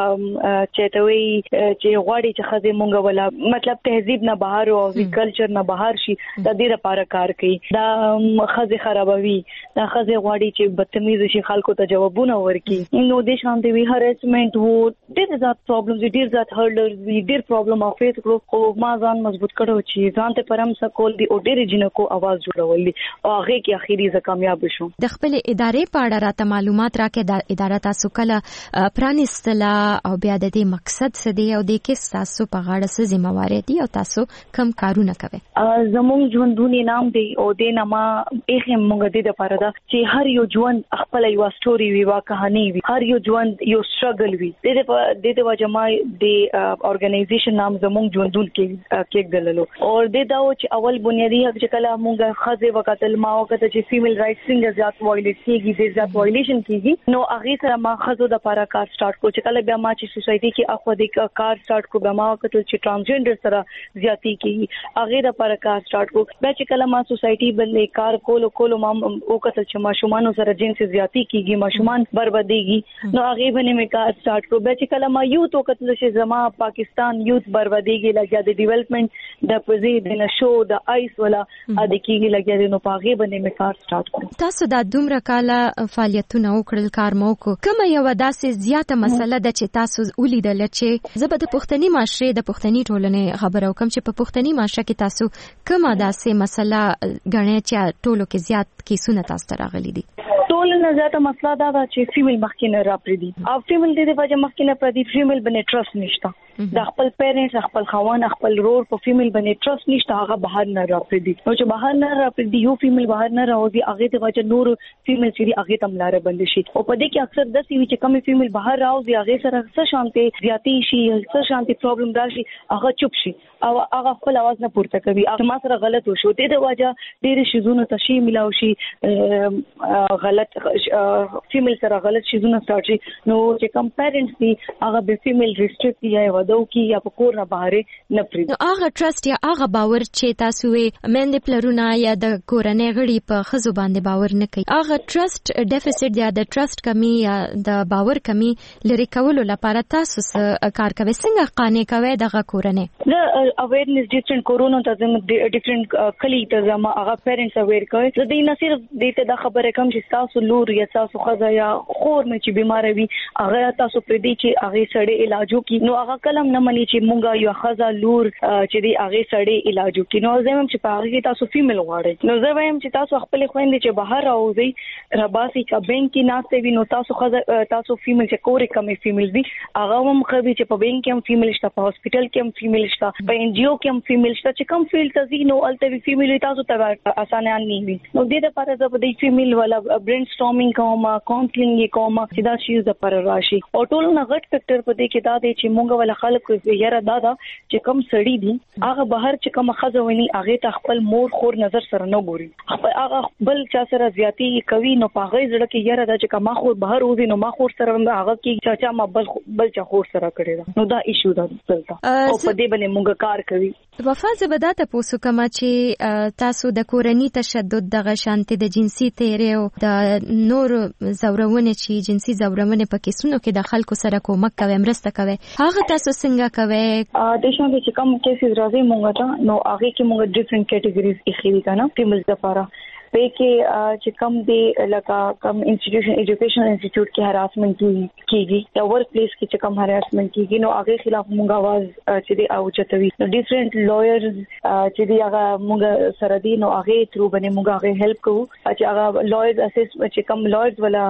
چتوي چې غواړي چې خزې مونږ ولا مطلب تهذیب نه بهر او کلچر نه بهر شي د دې لپاره کار کوي دا خزې خرابوي دا خزې غواړي چې بدتمیز شي خلکو ته جوابونه ورکړي نو د شان دی وی هراسمنت وو ډېر زیات پرابلمز ډېر زیات هرډلز ډېر پرابلم او فیس کړو خو ما ځان مضبوط کړو چې ځان ته پرم سکول دی او ډېر جنکو आवाज جوړول دي او هغه کې اخیری ز کامیاب شو د خپل ادارې په اړه راته معلومات راکې د اداره تاسو کله پرانیستله او بیا د دې مقصد څه دی او د کې تاسو په غاړه څه ذمہواری دي او تاسو کوم کارونه کوي زموږ ژوندونی نام دی او د نامه اخه موږ د لپاره دا چې هر یو ژوند خپل یو سټوري وی وا کہانی وی هر یو ژوند یو سټرګل وی د دې وجه ما د ارګنایزیشن نام زموږ ژوندون کې دللو او د دا چې اول بنیادی حق چې کله موږ خزه وکتل ما وکړه چې فیمیل رائټس څنګه زیات وایل وایلیټ کیږي د زیات وایلیشن کیږي نو هغه سره ما خزو د لپاره کار سٹارټ کو چې کله بیا ما چې سوسایټي کې اخو د کار سٹارټ کو بیا ما کتل چې ټرانسجنډر سره زیاتی کیږي هغه د لپاره کار سٹارټ کو بیا چې کله ما سوسایټي باندې کار کولو ما او کتل چې ماشومان سره جنس زیاتی کیږي ماشومان برباديږي نو هغه باندې مې کار سٹارټ کو بیا چې کله ما یوت او کتل چې زما پاکستان یوت برباديږي لګیا د ډیولپمنٹ د پوزي د نشو د آیس ولا د کیږي لګیا د نو پاغه باندې مې کار سٹارټ کو تاسو دا دومره کاله فعالیتونه وکړل کار مو کو کوم یو داسې زیاته مسله ده چې تاسو ولیدل چې زبر د پښتني معاشره د پښتني ټولنې خبرو کوم چې په پښتني معاشره کې تاسو کومه داسې مسله غنئ چې ټولو کې زیات کیسونه تاسو ته راغلي دي ټول نه زیاته مسله دا ده چې فیمیل مخکینه را پردي او فیمیل د وجه مخکینه پردي فیمیل باندې ټرست نشته د خپل پیرنټس خپل خوان خپل رور په فیمیل باندې ټرست نشته هغه بهر نه را پردي او چې بهر نه را پردي یو فیمیل بهر نه راوځي هغه د وجه نور فیمیل چې هغه تم لاره بند شي او په دې کې اکثر د سی چې کم فیمیل بهر راوځي هغه سره څه شانتي زیاتی شي څه شانتي پرابلم راشي هغه چوپ شي او هغه خپل आवाज نه پورته کوي او ما سره غلط وشو د وجه ډېر شیزونه تشي ملاو شي غلط فیمیل سره غلط شیزونه سٹارټ شي نو چې کم پیرنټس دي هغه به فیمیل ریسټریکټ یا ودو کی یا په کور نه بهر نه پری نو هغه ټرست یا هغه باور چې تاسو یې مند پلرونه یا د کورنۍ غړي په خزو باندې باور نه کوي هغه ټرست ډیفیسټ یا د ټرست کمی یا د باور کمی لري کولو لپاره تاسو کار کوي څنګه قانع کوي دغه کورنۍ د اویرنس ډیفرنٹ کورونا ته ډیفرنٹ کلی ته زما هغه پیرنټس اویر کوي زه د نه صرف دې ته خبره کوم چې تاسو لور یا تاسو خزا یا خور مې چې بیمار وي هغه تاسو پرې دی چې هغه سړی علاجو کی نو هغه کلم نه مني چې مونږه یو خزا لور چې دی هغه سړی علاجو کی نو زه هم چې په هغه کې تاسو فیمیل غواړئ نو زه وایم چې تاسو خپل خويندې چې بهر راوځي رباسي کا بینک کې ناشته وي نو تاسو خزا تاسو فیمیل چې کورې کمې فیمیل دي هغه هم خوي چې په بینک کې هم فیمیل شته په هاسپټل کې هم فیمیل شته په ان جی او کې هم فیمیل شته چې کم فیلډ ته ځي نو الته فیمیل تاسو ته اسانه نه وي نو دې لپاره زه په دې فیمیل ولا برین سټارمینګ کوم کاونسلینګ کوم چې دا شي د پر راشي او ټول نه غټ فیکٹر په دې کې دا دی چې مونږ ولا خلک یاره دا چې کم سړی دي هغه بهر چې کم خزونی هغه ته خپل مور خور نظر سره نه ګوري هغه بل چا سره زیاتی کوي نو پاغه زړه کې یاره دا چې کما خور بهر وځي نو ما خور سره هغه کې چاچا ما بل چا خور سره کړی نو دا ایشو دا دلته او په دې باندې مونږ کار کوي وفا زبدات پوسو کما چې تاسو د کورنی تشدد دغه شانتي د جنسي تیرې او د نور زورونه چې جنسي زورونه په کیسونو کې د خلکو سره کومک کوي مرسته کوي هغه تاسو څنګه کوي د شان چې کوم کیسز راځي مونږ ته نو هغه کې مونږ ډیفرنٹ کیټګریز اخلي کنه فیمیلز لپاره په کې چې کم دی لکه کم انسټیټیوشن ایجوکیشنل انسټیټیوټ کې هراسمنت کیږي یا ورک پلیس کې چې کم هراسمنت کیږي نو هغه خلاف موږ आवाज چې دی او چتوي نو ډیفرنٹ لایرز چې دی هغه موږ سره دی نو هغه تھرو باندې موږ هغه هیلپ کوو چې هغه لایرز اساس چې کم لایرز ولا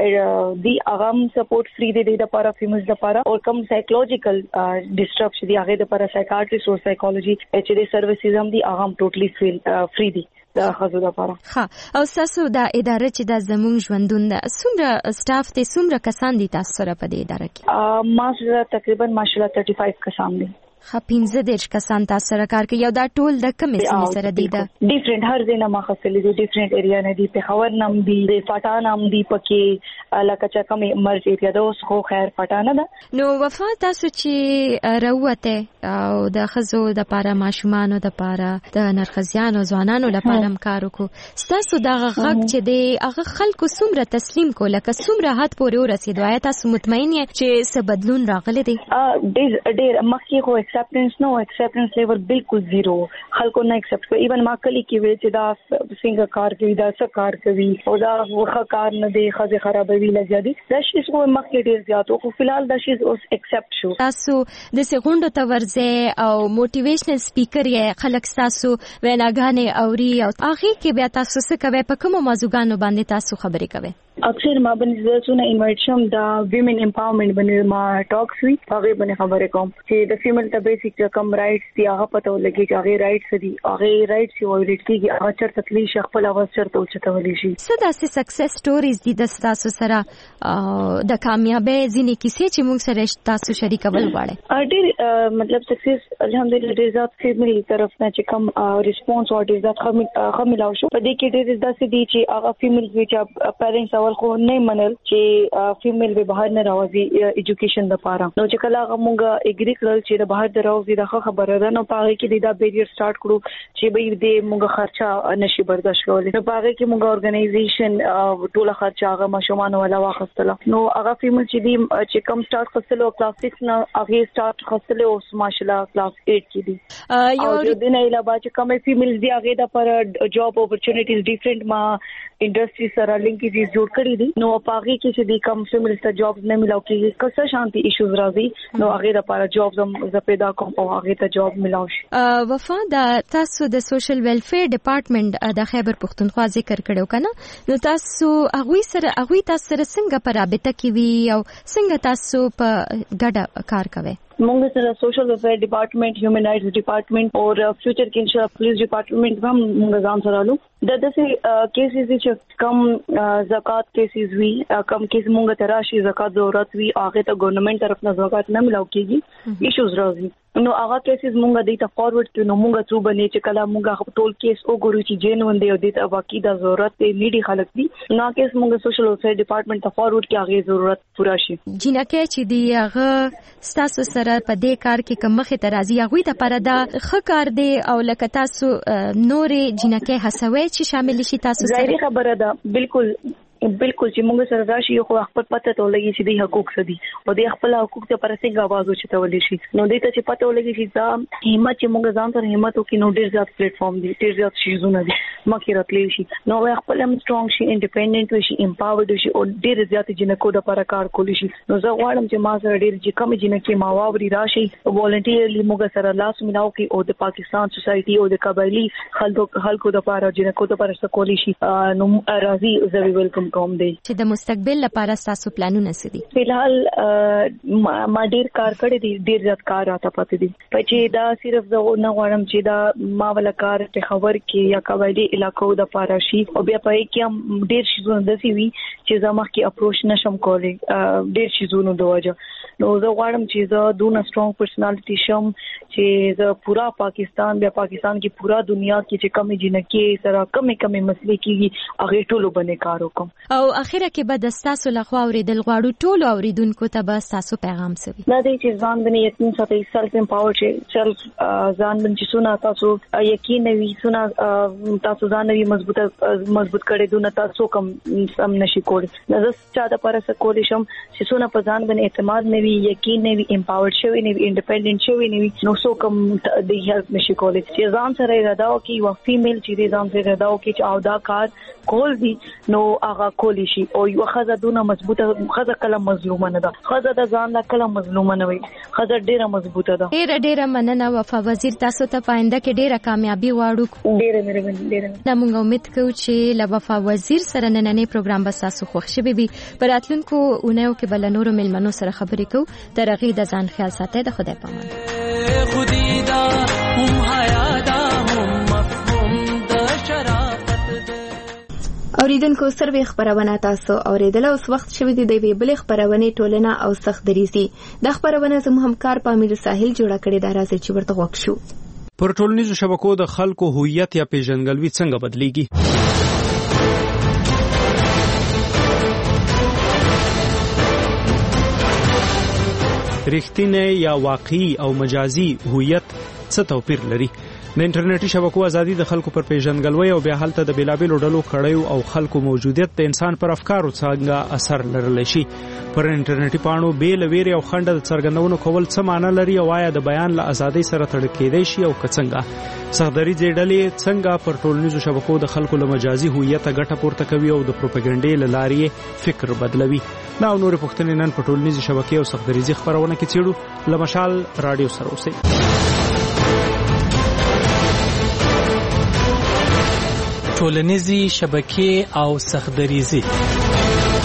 دی هغه سپورټ فری دی د لپاره فیمیلز لپاره او کم سایکولوژیکل ډیسټرب چې دی هغه د لپاره سایکاټریست او سایکولوژي چې دی سرویسز هم دی هغه ټوټلی فری دی دا خزو دا پاره ها او تاسو دا اداره چې د زموږ ژوندون د څومره سټاف ته څومره کسان دي تاسو سره په دې اداره کې ما سره تقریبا ماشاءالله 35 کسان دي خا 15 کسان تاسو سره کار کوي یو دا ټول د کوم سیمه سره دی دا ډیفرنٹ هر ځای نه مخصلې دي ډیفرنٹ ایریا نه دي په خبر نام دي د فاټا نام دي پکې لکه چې کوم مرز ایریا دا اوس خو خیر فاټا نه ده نو وفا تاسو چې راوته او د خزو د پاره ماشومان د پاره د نرخزیانو ځوانانو لپاره کار وکړو تاسو دا غږ چې دی هغه خلکو څومره تسلیم کو لکه څومره حد پورې ورسېدو آیا تاسو مطمئن یې چې څه بدلون راغلی دی ډېر مخکې خو acceptance level بالکل زیرو خلکو نه accept کوي ایون ما کلی کې وی چې دا څنګه کار کوي دا څه کار کوي او دا وخه کار نه دی خزه خرابوي لږه دي دا شی خو مخکې ډیر زیات او فلحال دا شی اوس accept شو تاسو د سغونډو تورځه او موټیویشنل سپیکر یې خلک تاسو ویناګانې اوري او هغه کې بیا تاسو څه کوي په کوم موضوعګانو باندې تاسو خبرې کوي اکثر ما باندې زونه انوایټ شم د ویمن امپاورمنت باندې ما ټاکس وی هغه باندې خبرې کوم چې د فیمیل ته بیسیک کم رائټس دی هغه پته ولګي چې هغه رائټس دي هغه رائټس یو ویلټ کیږي هغه چرته تکلیف خپل اواز چرته اوچتولی شي. څه داسې سکسس سټوریز دي د تاسو سره د کامیابی ځینې کیسې چې موږ سره تاسو شریکول غواړئ؟ ډېر مطلب سکسس الحمدلله ډېر زیات فیمیل طرف نه چې کم ریسپانس او ډېر زیات خمیلاو شو. په دې کې ډېر داسې دي چې هغه فیمیل چې پیرنټس خو نه منل چې فیمیل به بهر نه راوځي ایجوکیشن لپاره. نو چې کله هغه مونږه اګری کړل چې د بهر راوځي دا خبره ده نو پاره کې دا بیریئر سٹارټ کړو چې به دې مونږه خرچه نشي برداشت کولای. نو پاره کې مونږه اورګنایزیشن ټول خرچه هغه مشومان ولا واخستله. نو هغه فیمیل چې کم سٹارټ خستلو کلاس 6 نه هغه سٹارټ خستلو اوس ماشاءالله کلاس 8 کې دي. او د دې نه علاوه چې کوم فیمیل دي هغه د پر جاب اپورچونټیز ډیفرنٹ ما انډستری سره لینکیجز جوړ کړی دي. نو پاغي کې چې د کم فیمیل ته جابز نه ملاو کیږي کسه شانتي ایشوز راځي نو هغه لپاره جابز هم پیدا کوم او هغه ته جاب ملاو شي. وفا د تاسو د سوشل ویلفیر ډپارټمنټ د خیبر پښتونخوا ذکر کړو کنه نو تاسو هغه سره څنګه په رابطه کې وی او څنګه تاسو په ګډه کار کوئ؟ مونږ سره سوشل ویلفیر ډپارټمنټ هیومن رائټس ډپارټمنټ او فیوچر کې انشاءالله پولیس ډپارټمنټ هم مونږ ځان سره لو. د داسې کیسز چې کم زکات کیسز وی کم کیس مونږ ته راشي زکات ضرورت وی هغه ته ګورنمنت طرف نه زکات نه ملاو کیږي ایشوز راځي نو هغه کیسز مونږ د ته فارورډ کړو. نو مونږ څو باندې چې کله مونږ ټول کیس وګورو چې جنون دی او د واقعي د ضرورت دی نیډي خلک دي نو کیس مونږ سوشل ویلفیر ډپارټمنټ ته فارورډ کې هغه ضرورت پورا شي. جنکه چې دی هغه تاسو سره په دې کار کې کوم مخه ترازی هغه ته پر دا ښه کار دی او لکه تاسو نورې جنکه هڅوي چې شامل شي تاسو سره ظاهري خبره ده بالکل چې موږ سره راشي یو خپل پته ته ولګي چې د حقوق څه دي او د خپل حقوق ته پر څنګه आवाज وچتولې شي. نو دې ته چې پته ولګي چې دا همت چې موږ ځان سره همت وکړو نو ډېر زیات پلیټ فارم دي ډېر زیات شیزونه دي مخې راتلی شي نو خپل هم سترونګ شي انډیپندنت شي امپاورډ شي او ډېر زیات جنکو د لپاره کار کولی شي. نو زه غواړم چې ما سره ډېر چې کم جنکې ما واوري راشي والنټیرلی موږ سره لاس ملاو کې او د پاکستان سوسایټي او د قبایلی خلکو د لپاره جنکو د لپاره څه کولی شي نو راځي زه ویلکم کوم دی. چې د مستقبل لپاره تاسو پلانونه څه دي؟ فلحال ما ډیر کار کړی دی ډیر زیات کار راته پاتې دي چې دا صرف زه نه غواړم چې دا ما ولا کار ته خبر کې یا قبایلی علاقو د لپاره شي او بیا پای کې هم ډیر شیزونه دسی وي چې زما کې اپروچ نشم کولای ډیر شیزونه دوجه. نو زه غواړم چې زه دونه سترونګ پرسنالټي شم چې زه پورا پاکستان کې پورا دنیا کې چې کمی جنکې سره کمی مسلې کېږي هغه ټولو باندې کار وکم. او اخیره کې به د تاسو لخوا اوریدل غواړو ټول اوریدونکو ته به تاسو پیغام سوي دا دی چې ځان باندې یقین ساتي سلف امپاور چې سلف ځان باندې سونه تاسو یقین وي سونه تاسو ځان وي مضبوط کړي دونه تاسو کم سم نشي کولی. زه چا د پاره څه کولی شم چې سونه په ځان باندې اعتماد نه وي یقین نه وي امپاورډ شوی نه وي انډیپندنت شوی نه وي نو سو کم د هیلپ نشي کولی. چې ځان سره اراده وکړي او فیمیل چې ځان سره اراده وکړي چې او دا کار کول دي نو هغه کولی شي او یو خزه دونه مضبوطه خزه کله مظلومه نه ده خزه د ځان لا کله مظلومه نه وي خزه ډیره مضبوطه ده. ډیره مننه وفا وزیر تاسو ته پاینده کې ډیره کامیابی واړو. ډیره مهرباني ډیره. موږ امید کوو چې له وفا وزیر سره نننې پروګرام به تاسو خوښ شي به په راتلونکو اونیو کې بل نورو ملمنو سره خبرې کوو. تر هغه د ځان خیال ساتئ. د خدای پامان. خودی دا هم حیا دا هم مفهوم د شرافت اوریدونکو سروي خبرونه تاسو اوریدل اوس وخت شوی دی د بل خبرونه ټولنه او سخت دریسي د خبرونه زموږ همکار پامیر ساحل جوړه کړی دا راځي چې ورته وښ شو. پر ټولنیزو شبکو د خلکو هویت یا پیژندګلوي څنګه بدلیږي؟ رښتینی یا واقعي او مجازي هویت څه توپیر لري؟ د انټرنیټي شبکو ازادي د خلکو پر پیژندګلوي او بیا هلته د بیلابیلو ډلو کړیو او خلکو موجودیت د انسان پر افکارو څنګه اثر لرلی شي. پر انټرنیټي پاڼو بیل ویری او خنډ د څرګندونو کول څه معنی لري او آیا د بیان له ازادۍ سره تړل کېدای شي او څنګه سختدریځي ډلې څنګه پر ټولنیزو شبکو د خلکو له مجازي هویت ګټه پورته کوي او د پروپاګاندا له لارې فکر بدلوي. دا نور پوښتنې نن په ټولنیزو شبکې او سختدریځي خبرونه کې چیرو لمشال رادیو سره اوسئ. ټولنیزي شبکې او سختدریځي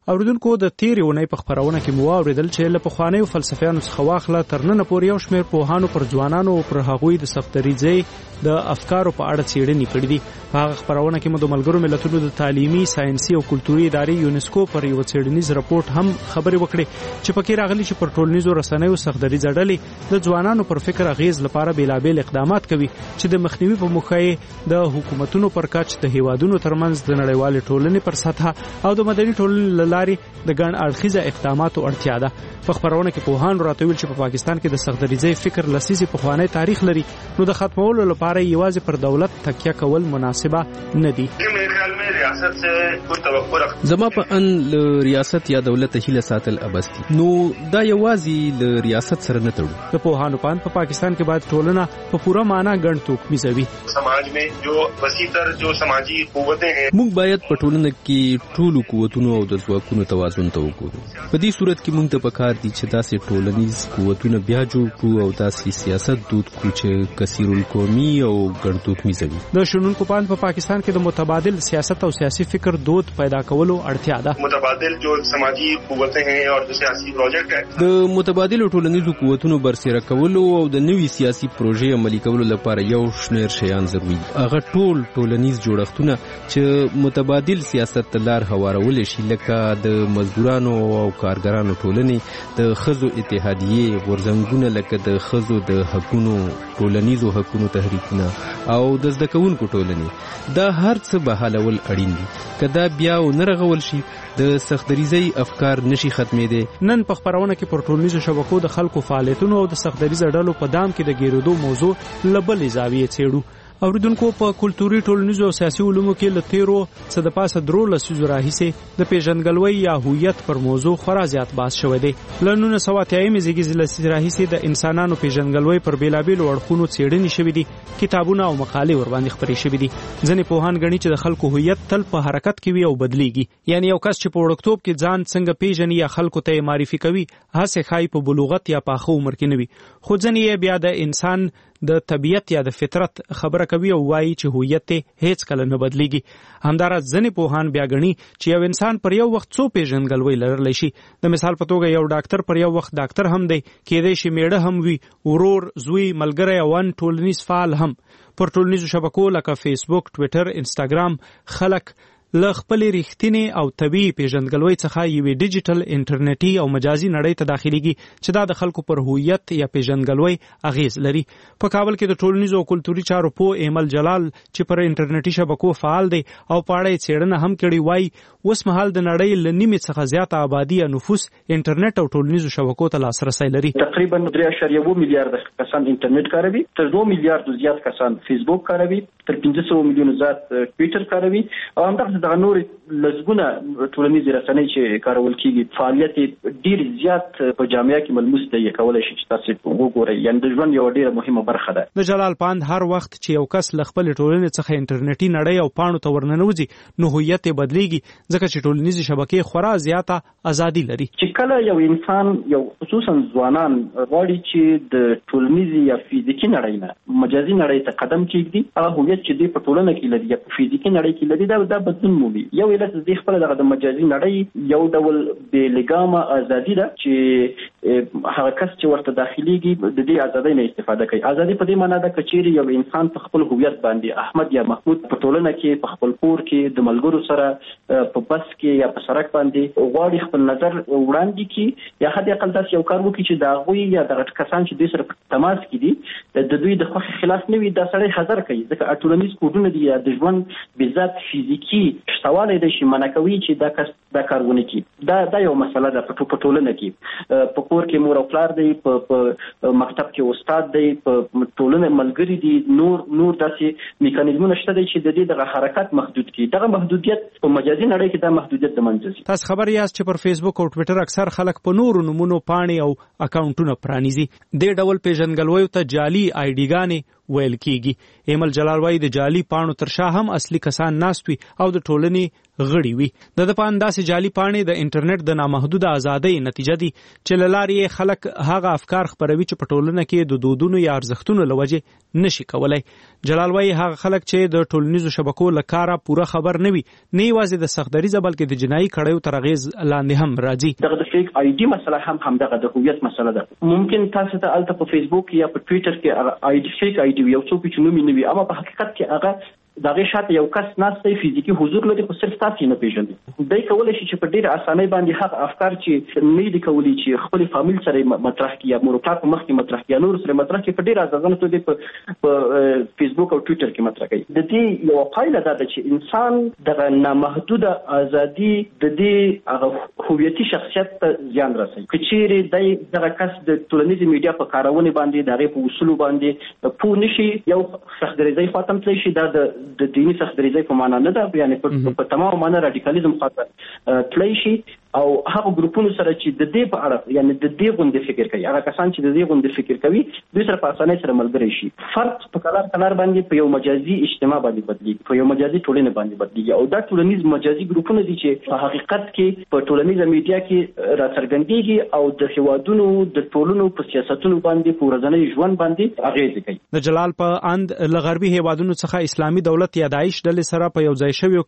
اوریدونکو د تیرې اونۍ په خبرونه کې مو اوریدل چې له پخوانیو فلسفیانو څخه واخله تر نن پورې یو شمېر پوهانو پر ځوانانو او پر هغوی د صفدریزۍ د افکارو په اړه څېړنې کړې دي. په هغه خبرونه کې مو د ملګرو ملتونو د تعلیمي، ساینسي او کلتوري ادارې یونسکو پر یو څېړنیز راپورټ هم خبرې وکړې چې پکې راغلي چې پر ټولنیزو رسنیو صفدریزه ډلې د ځوانانو پر فکر اغیز لپاره بیلابیل اقدامات کوي چې د مخنیوي په موخه یې د حکومتونو پر کچ د هیوادونو ترمنځ د نړیوالې ټولنې پر سطح او د مدني ټولنې لارې د ګڼ اړخیزه اقداماتو اړتیا ده. په خبرونه کې پوهانو راته ویل چې په پاکستان کې د صفدریزۍ فکر لسیزې پخوانی تاریخ لري، نو د ختمولو لپاره یوازې پر دولت تکیه کول مناسبه نه دي. زما په ان له ریاست یا دولت هیله ساتل ابستی، نو دا یوازې له ریاست سره نه تړو. د پوهانو په پاکستان کې باید ټولنه په پوره معنا ګڼ توکمیزه وي. سماج میں جو وسیع تر جو سماجی قوتیں ہیں، موږ باید په ټولنه کې ټولو قوتونو او د ځواکونو توازن ته وګورو. په دې صورت کې موږ ته پکار دي چې داسې ټولنیز قوتونه بیا جوړ کړو او داسې سیاست دود کړو چې کثیر القومي او ګڼ توکمیزه وي. د شنونکو په پاکستان کې د متبادل سیاست او سیاسي فکر دود پیدا کولو اړتیا ده. متبادل جو سماجی قوتیں ہیں اور جو سیاسي پروجیکټ ہے، د متبادل ټولنیزو قوتونو برسېره کولو او د نوي سیاسي پروژې عملي کولو لپاره یو شمېر شیان ضروري دي. هغه ټولنیز جوړښتونه چې متبادل سیاست ته لار هوارولی شي، لکه د مزدورانو او کارګرانو ټولنې، د ښځو اتحادیې، غورځنګونه لکه د ښځو د حقونو، ټولنیزو حقونو تحریکونه او د زده کوونکو ټولنې، دا هر څه به حلول اړین دي. که دا بیا ونه رغول شي، د صفدریزۍ افکار نشي ختمېدی. نن په خبرونه کې پر ټولنیزو شبکو د خلکو فعالیتونو او د صفدریزه ډلو په دام کې د ګیرودو موضوع له بلې زاویې څېړو. اوریدونکو په کلتوري، ټولنیزو او سیاسي علومو کې له تیرو څه د پاسه 3 لسیزو راهیسې د پیژندګلوۍ یا هویت پر موضوع خورا زیات بحث شوی دی. له 1980 زیږیز لسیزې راهیسې د انسانانو پیژندګلوۍ پر بیلابیلو اړخونو څېړنې شوې دي، کتابونه او مقالې ورباندې خپرې شوې دي. ځینې پوهان ګڼي چې د خلکو هویت تل په حرکت کې وي او بدلیږي. یعنی یو کس چې په وړکتوب کې ځان څنګه پیژني یا خلکو ته معرفي کوي، هڅه ښایي په بلوغت یا پاخه عمر کې نه وي. خو ځینې بیا د انسان د طبیعت یا د فطرت خبره کوي او وایي چې هویت هیڅ کله نه بدلیږي. همداراز ځینې پوهان بیا ګڼي چې یو انسان پر یو وخت څو پیژندګلوۍ لرلی شي. د مثال په توګه یو ډاکټر پر یو وخت ډاکټر هم دی، کېدای شي میړه هم وي، ورور، زوی، ملګری او ان ټولنیز فعال هم. پر ټولنیزو شبکو لکه فیسبوک، ټویټر، انسټاګرام خلک له خپلې ریښتینې او طبیعي پیژندګلوۍ څخه یوې ډیجیټل، انټرنیټي او مجازي نړۍ ته داخليږي چې دا د خلکو پر هویت یا پیژندګلوۍ اغیز لري. په کابل کې د ټولنیزو او کلتوري چارو پوه ایمل جلال چې پر انټرنیټي شبکو فعال دی او په اړه یې څېړنه هم کړې، وایي اوس مهال د نړۍ له نیمې څخه زیاته آبادي یا نفوس انټرنیټ او ټولنیزو شبکو ته لاسرسی لري. تقریبا 3.1 میلیارډ کسان انټرنیټ کاروي، تر 2 میلیارډ زیات کسان فیسبوک کاروي، تر 500 میلیون زیات ټویټر کاروي او همدغه د نور لزګونه ټولنیزې رسنۍ چې کارول کیږي فعالیت ډیر زیات په جامعه کې ملموس دی، کولای شي چې تاسو وګورئ. یعنی د ژوند یو ډیره مهمه برخه ده. د جلال پاند هر وخت چې یو کس له خپل ټولنې څخه انټرنیټي نړۍ او پاڼو ته ورننوځي، نو هویت یې بدلیږي، ځکه چې ټولنیزې شبکې خورا زیاته ازادي لري. چې کله یو انسان، یو خصوصا ځوانان غواړي چې د ټولنیزې یا فزیکي نړۍ نه مجازي نړۍ ته قدم کېږدي، هغه هویت چې دی په ټولنه کې لري یا په فزیکي نړۍ کې لري، دا بدلون مومي. یو علت د خپل د مجازي نړۍ یو ډول بې لګامه ازادي ده چې هغه کس چې ورته داخليږي د دې ازادۍ نه استفاده کوي. ازادي په دې معنی ده چې چیرې یو انسان په خپل هویت باندې، احمد یا محمود، په ټولنه کې، په خپل کور کې، د ملګرو سره په بس کې یا په سړک باندې غواړي خپل نظر وړاندې کړي یا حد اقل داسې یو کار وکړي چې د هغوی یا دغه کسان چې دوی سره په تماس کې دي د دوی د خوښې خلاف نه وي، دا سړی حذر کوي. ځکه ټولنیز کوډونه دي یا د ژوند بذات فزیکي شتوالی دی چې منع کوي چې دا کس دا کار ونه کړي. دا یو مسله ده په ټولنه کې. په کور کې مور او پلار دی، په مکتب کې استاد دی، په ټولنه ملګري دي، نور داسې میکانیزمونه شته دي چې د دې دغه حرکت محدود کړي. دغه محدودیت په مجازي نړۍ کې دا محدودیت د منځ ځي. تاسو خبر یاست چې پر فیسبوک او ټویټر اکثر خلک په نورو نومونو پاڼې او اکاونټونه پرانیزي. دې ډول پیژندګلویو ته جعلي آی ډي ګانې ویل کیږي. ایمل جلال وایي د جعلي پاڼو تر شا هم اصلي کسان ناست وي او د ټولنې غړي وي. د په انداسې جعلي پاڼې د انټرنیټ د نامحدود ازادۍ نتیجه دي چې له لارې خلک هغه افکار خپروي چې په ټولنه کې د دودونو یا ارزښتونو له وجې نشي کولای. جلال وایي هغه خلک چې د ټولنیزو شبکو له کاره پوره خبر نه وي نه یوازې د سختدریزه بلکې د جنایي کړیو تر اغېز لاندې هم راځي. دغه د فیک آی ډي مسله هم دغه د هویت مسله ده. ممکن تاسو ته الته په فیسبوک یا په ټویټر کې آی ډي فیک آی ډي یو څوک چې نوم یې نه وي اما په حقیقت کې هغه دغه شاته یو کس ناسته فزیکی حضور لري خو صرف تاسو نه پیژنئ. دای کولای شي چې په ډیره اسانۍ باندې هغه افکار چې نه دي کولی چې خپل فامیل سره مطرح کړي یا مورکار په مخ کې مطرح کړي نور سره مطرح کړي په ډیره ازادانه توګه په فیسبوک او ټویټر کې مطرح کړي. د دې یو پایله ده چې انسان دغه نامحدوده ازادي د دې هغه هویتي شخصیت ته زیان رسوي. کچېرې دغه کس د ټولنیزو میډیا په کارونه باندې دغه په اصول باندې پوه نشي یو سختدریزي خاطم تللی شي د دینی سختدریزي په معنا نه ده یعنی په تمام معنا رادیکالیزم خاطر تللی شي او هغه ګروپونو سره چې د دې په اړه یعنی د دې غونډې فکر کوي هغه کسان چې د دې غونډې فکر کوي دوی سره په اسانۍ سره ملګری شي. فرد په کلار باندې په یو مجازي اجتماع باندې بدلیږي په یو مجازي ټولنه باندې بدلیږي او دا ټولنیز مجازي ګروپونه دي چې په حقیقت کې په ټولنیزه میډیا کې راڅرګندېږي او د هیوادونو د ټولنو په سیاستونو باندې په ورځني ژوند باندې اغیز کوي. د جلال په اند له غربي هیوادونو څخه اسلامي دولت یا داعش ډلې سره په یو ځای شویو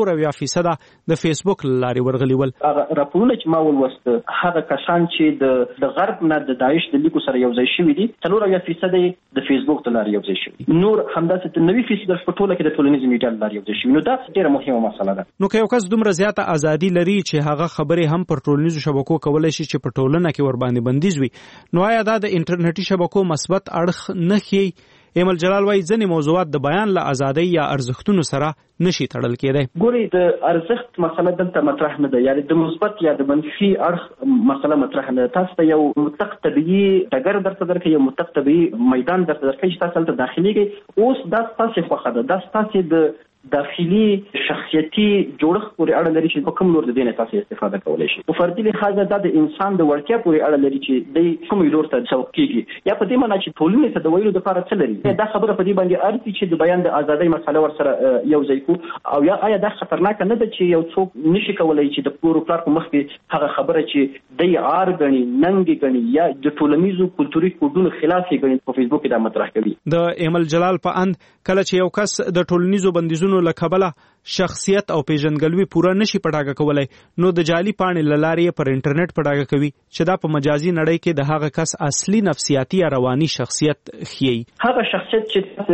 کې 40% د فیسبوک لارې ورغلي ول. راپورونه چې ما ولوست هغه کسان چې د غرب نه د داعش د لیکو سره یو ځای شوي دي 40% د فیسبوک د لارې یو ځای شوي نور همداسې 90% په ټوله کې د ټولنیزو میډیا د لارې یو ځای شوي. نو دا ډېره مهمه مسله ده. نو که یو کس دومره زیاته ازادي لري چې هغه خبرې هم پر ټولنیزو شبکو کولای شي چې په ټولنه کې ور باندې بندیز وي نو آیا دا د انټرنیټي شبکو مثبت اړخ نه ښیي؟ ایمل جلال وایي ځینې موضوعات د بیان له ازادۍ یا ارزښتونو سره نشي تړل کېدای. ګوري د ارزښت مسله دلته مطرح نه ده یعنی د مثبت یا د منفي اړخ مسله مطرح نه ده. تاسو ته یو مطلق طبيعي ډګر درته درکړي یو مطلق طبيعي میدان درته درکړي چې تاسو ته داخليږي اوس دا تاسو خوښه ده دا تاسو د داخلي شخصیتي جوړښت پورې اړه لري چې په کوم لور د دې نه تاسو استفاده کولای شئ. په فردي لحاظ دا د انسان د وړتیا پورې اړه لري چې د کوم لور ته سوق کیږي یا په دې معنی چې ټولنې ته د ویلو لپاره څه لري. دا خبره په دې باندې ارتي چې د بیان د ازادۍ مسله ورسره یو ځای کو او یا آیا دا خطرناک نه ده چې یو څوک نشي کولای چې د پلور پلار په مخ کې هغه خبره چې د یار غني ننګ غني یا د ټولنیزو کلتوري کوډونو خلاف غني په فیسبوک کې دا مطرح کوي. د ایمل جلال په اند کله چې یو کس د ټولنیزو بندیزونو لکبله شخصیت او پیژنګلوي پوره نشي پټاګه کولای نو د جعلي پاڼې لارې پر انټرنیټ پټاګه کوي چې دا په مجازي نړۍ کې د هغه کس اصلي نفسیاتي یا رواني شخصیت ښیي. هغه شخصیت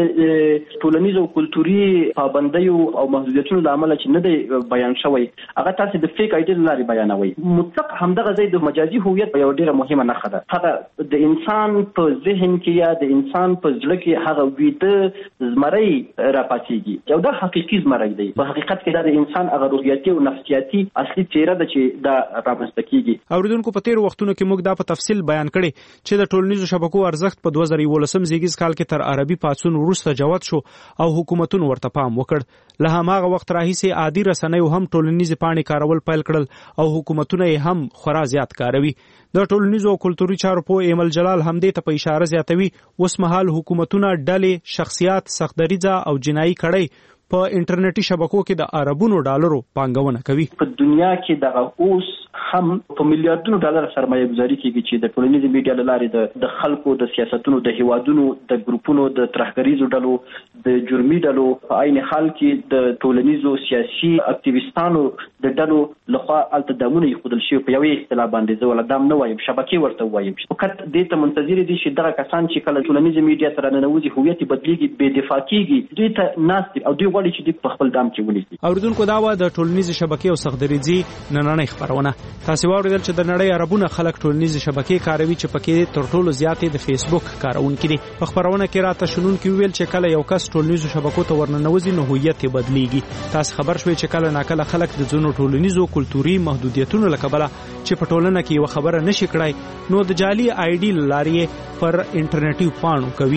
چې ټولنیزو کلتوري پابندیو او محدودیتونو له امله چې نه دی بیان شوی هغه تاسو د فیک آیډي لارې بیانوي. مطلق همدغه ځای د مجازي هویت یو ډیره مهمه نښه ده. هغه د انسان په ذهن کې یا د انسان په زړه کې هغه ویده زمری راپاتېږي یو د حقیقي زمری دی. په حقیقت کې دا د انسان هغه روحیاتي او نفسیاتي اصلي چهره ده چې دا رامنځته کیږي. اوریدونکو په تیر وختونو کې موږ دا په تفصیل بیان کړي چې د ټولنیزو شبکو ارزښت په 2018 زیږیز کال کې تر عربي پاڅون وروسته جوت شو او حکومتونو ورته پام وکړ. له هماغه وخت راهیسې عادي رسنیو هم ټولنیزې پاڼې کارول پیل کړل او حکومتونه یې هم خورا زیات کاروي. د ټولنیزو او کلتوري چارو په ایمل جلال همدې ته په اشاره زیاتوي اوس مهال حکومتونه ډلې شخصیات سختدریزه او جنایي کړۍ په انټرنیټي شبکو کې د اربونو ډالرو پانګونه کوي. په دنیا کې د اوس هم په میلیارډونو ډالر سرمایه گذاري کیږي چې د ټولنیزو میډیا له لارې د خلکو د سیاستونو د هیوادونو د ګروپونو د ترهګریزو ډلو د جرمي ډلو په عین حال کې د ټولنیزو سیاسي اکټیویستانو د ډلو لخوا التدامونه یخدل شي په یوې اصطلاح باندې زول دام نه وایم شبکې ورته وایم. فقط دې ته منتظر دي چې دغه کسان چې کله ټولنیزو میډیا سره ننوځي هویت بدلیږي بې دفاع کیږي دوی ته ناست او دوی غواړي چې دوی په خپل دام کې ونیسي. اوریدونکو دا و د ټولنیزو شبکې او سختدریزي نننۍ خبرونه. تاسو واوریدل چې د نړۍ عربونه خلک ټولنیزې شبکې کاروي چې پکې تر ټولو زیاتې د فیسبوک کارونکي دي. په خبرونه کې راته شنونکي ویل چې کله یو کس ټولنیزو شبکو ته ورننوځي نو هویت یې بدلیږي. تاسو خبر شوي چې کله ناکله خلک د ځینو ټولنیزو کلتوري محدودیتونو له کبله چې په ټولنه کې یو خبره نشي کړای نو د جعلي آی ډي لارې پر انټرنیټي پاڼو کوي.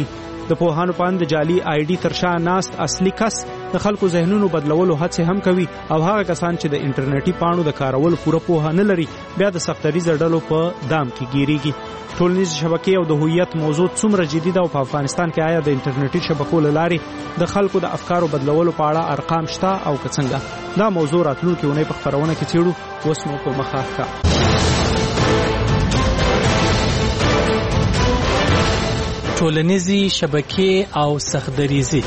د پوهانو په اند جعلي آی ډي تر شا ناست اصلي کس د خلکو ذهنونو بدلولو هڅې هم کوي او هغه کسان چې د انټرنیټي پاڼو د کارولو پوره پوهه نه لري بیا د سختریزه ډلو په دام کې ګیریږي. ټولنیز شبکې او د هویت موضوع څومره جدي ده او په افغانستان کې آیا د انټرنیټي شبکو له لارې د خلکو د افکارو بدلولو په اړه ارقام شته او که څنګه؟ دا موضوع راتلونکي اونۍ په خپرونه کې څېړو. اوس مو په مخه ښه ټولنیزې شبکې او سختدریزي.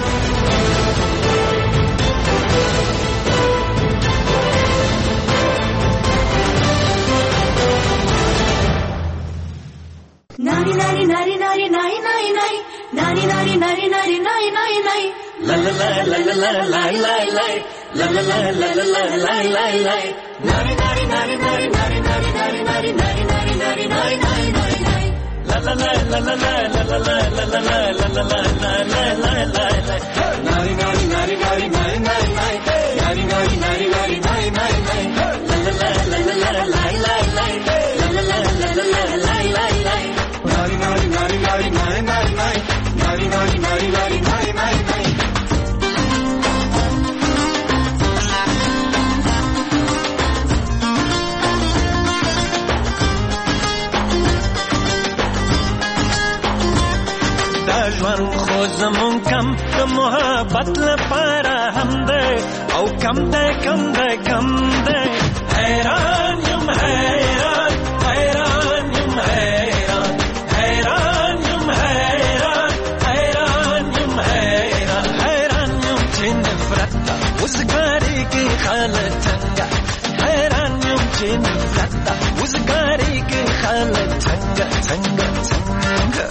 Nari nari nari nari nari nari nari nari nari nari nari nari nari nari la la la la la la la la la la la la la la la la la la nari nari nari nari nari nari nari nari nari nari nari nari nari nari la la la la la la la la la la la la la la la la la la la nari nari nari nari nari nari nari nari nari nari nari nari nari la la la la la la la la la la la la la la la la nari nari nari nari nari nari nari nari nari nari nari nari nari دا ژوند خو زمون کم د محبت لپاره هم دی او کم دی کم دی کم دی حیران یم حیران حیران یم حیران حیران یم حیران حیران یم حیران حیران یم چې نفرت ته وزګارېږي خاله څنګه حیران یم چې نفرت ته وزګارېږي خاله څنګه څنګه څنګه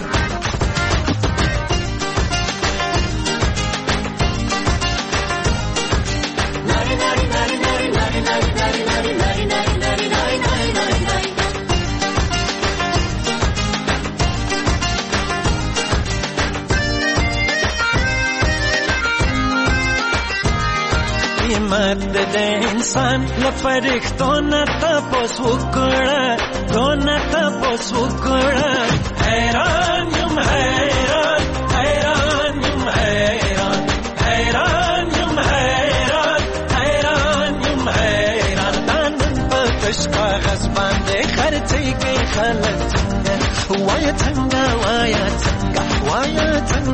قیمت د انسان لپاره نه تاسو وکړه دونه تاسو وکړه حیران یم حیران حیران یم حیران حیران یم حیران حیران یم حیران نن په تش کاغذ باندې خرڅېږي خلک څنګه وایه څنګه وایه څنګه وایه څنګه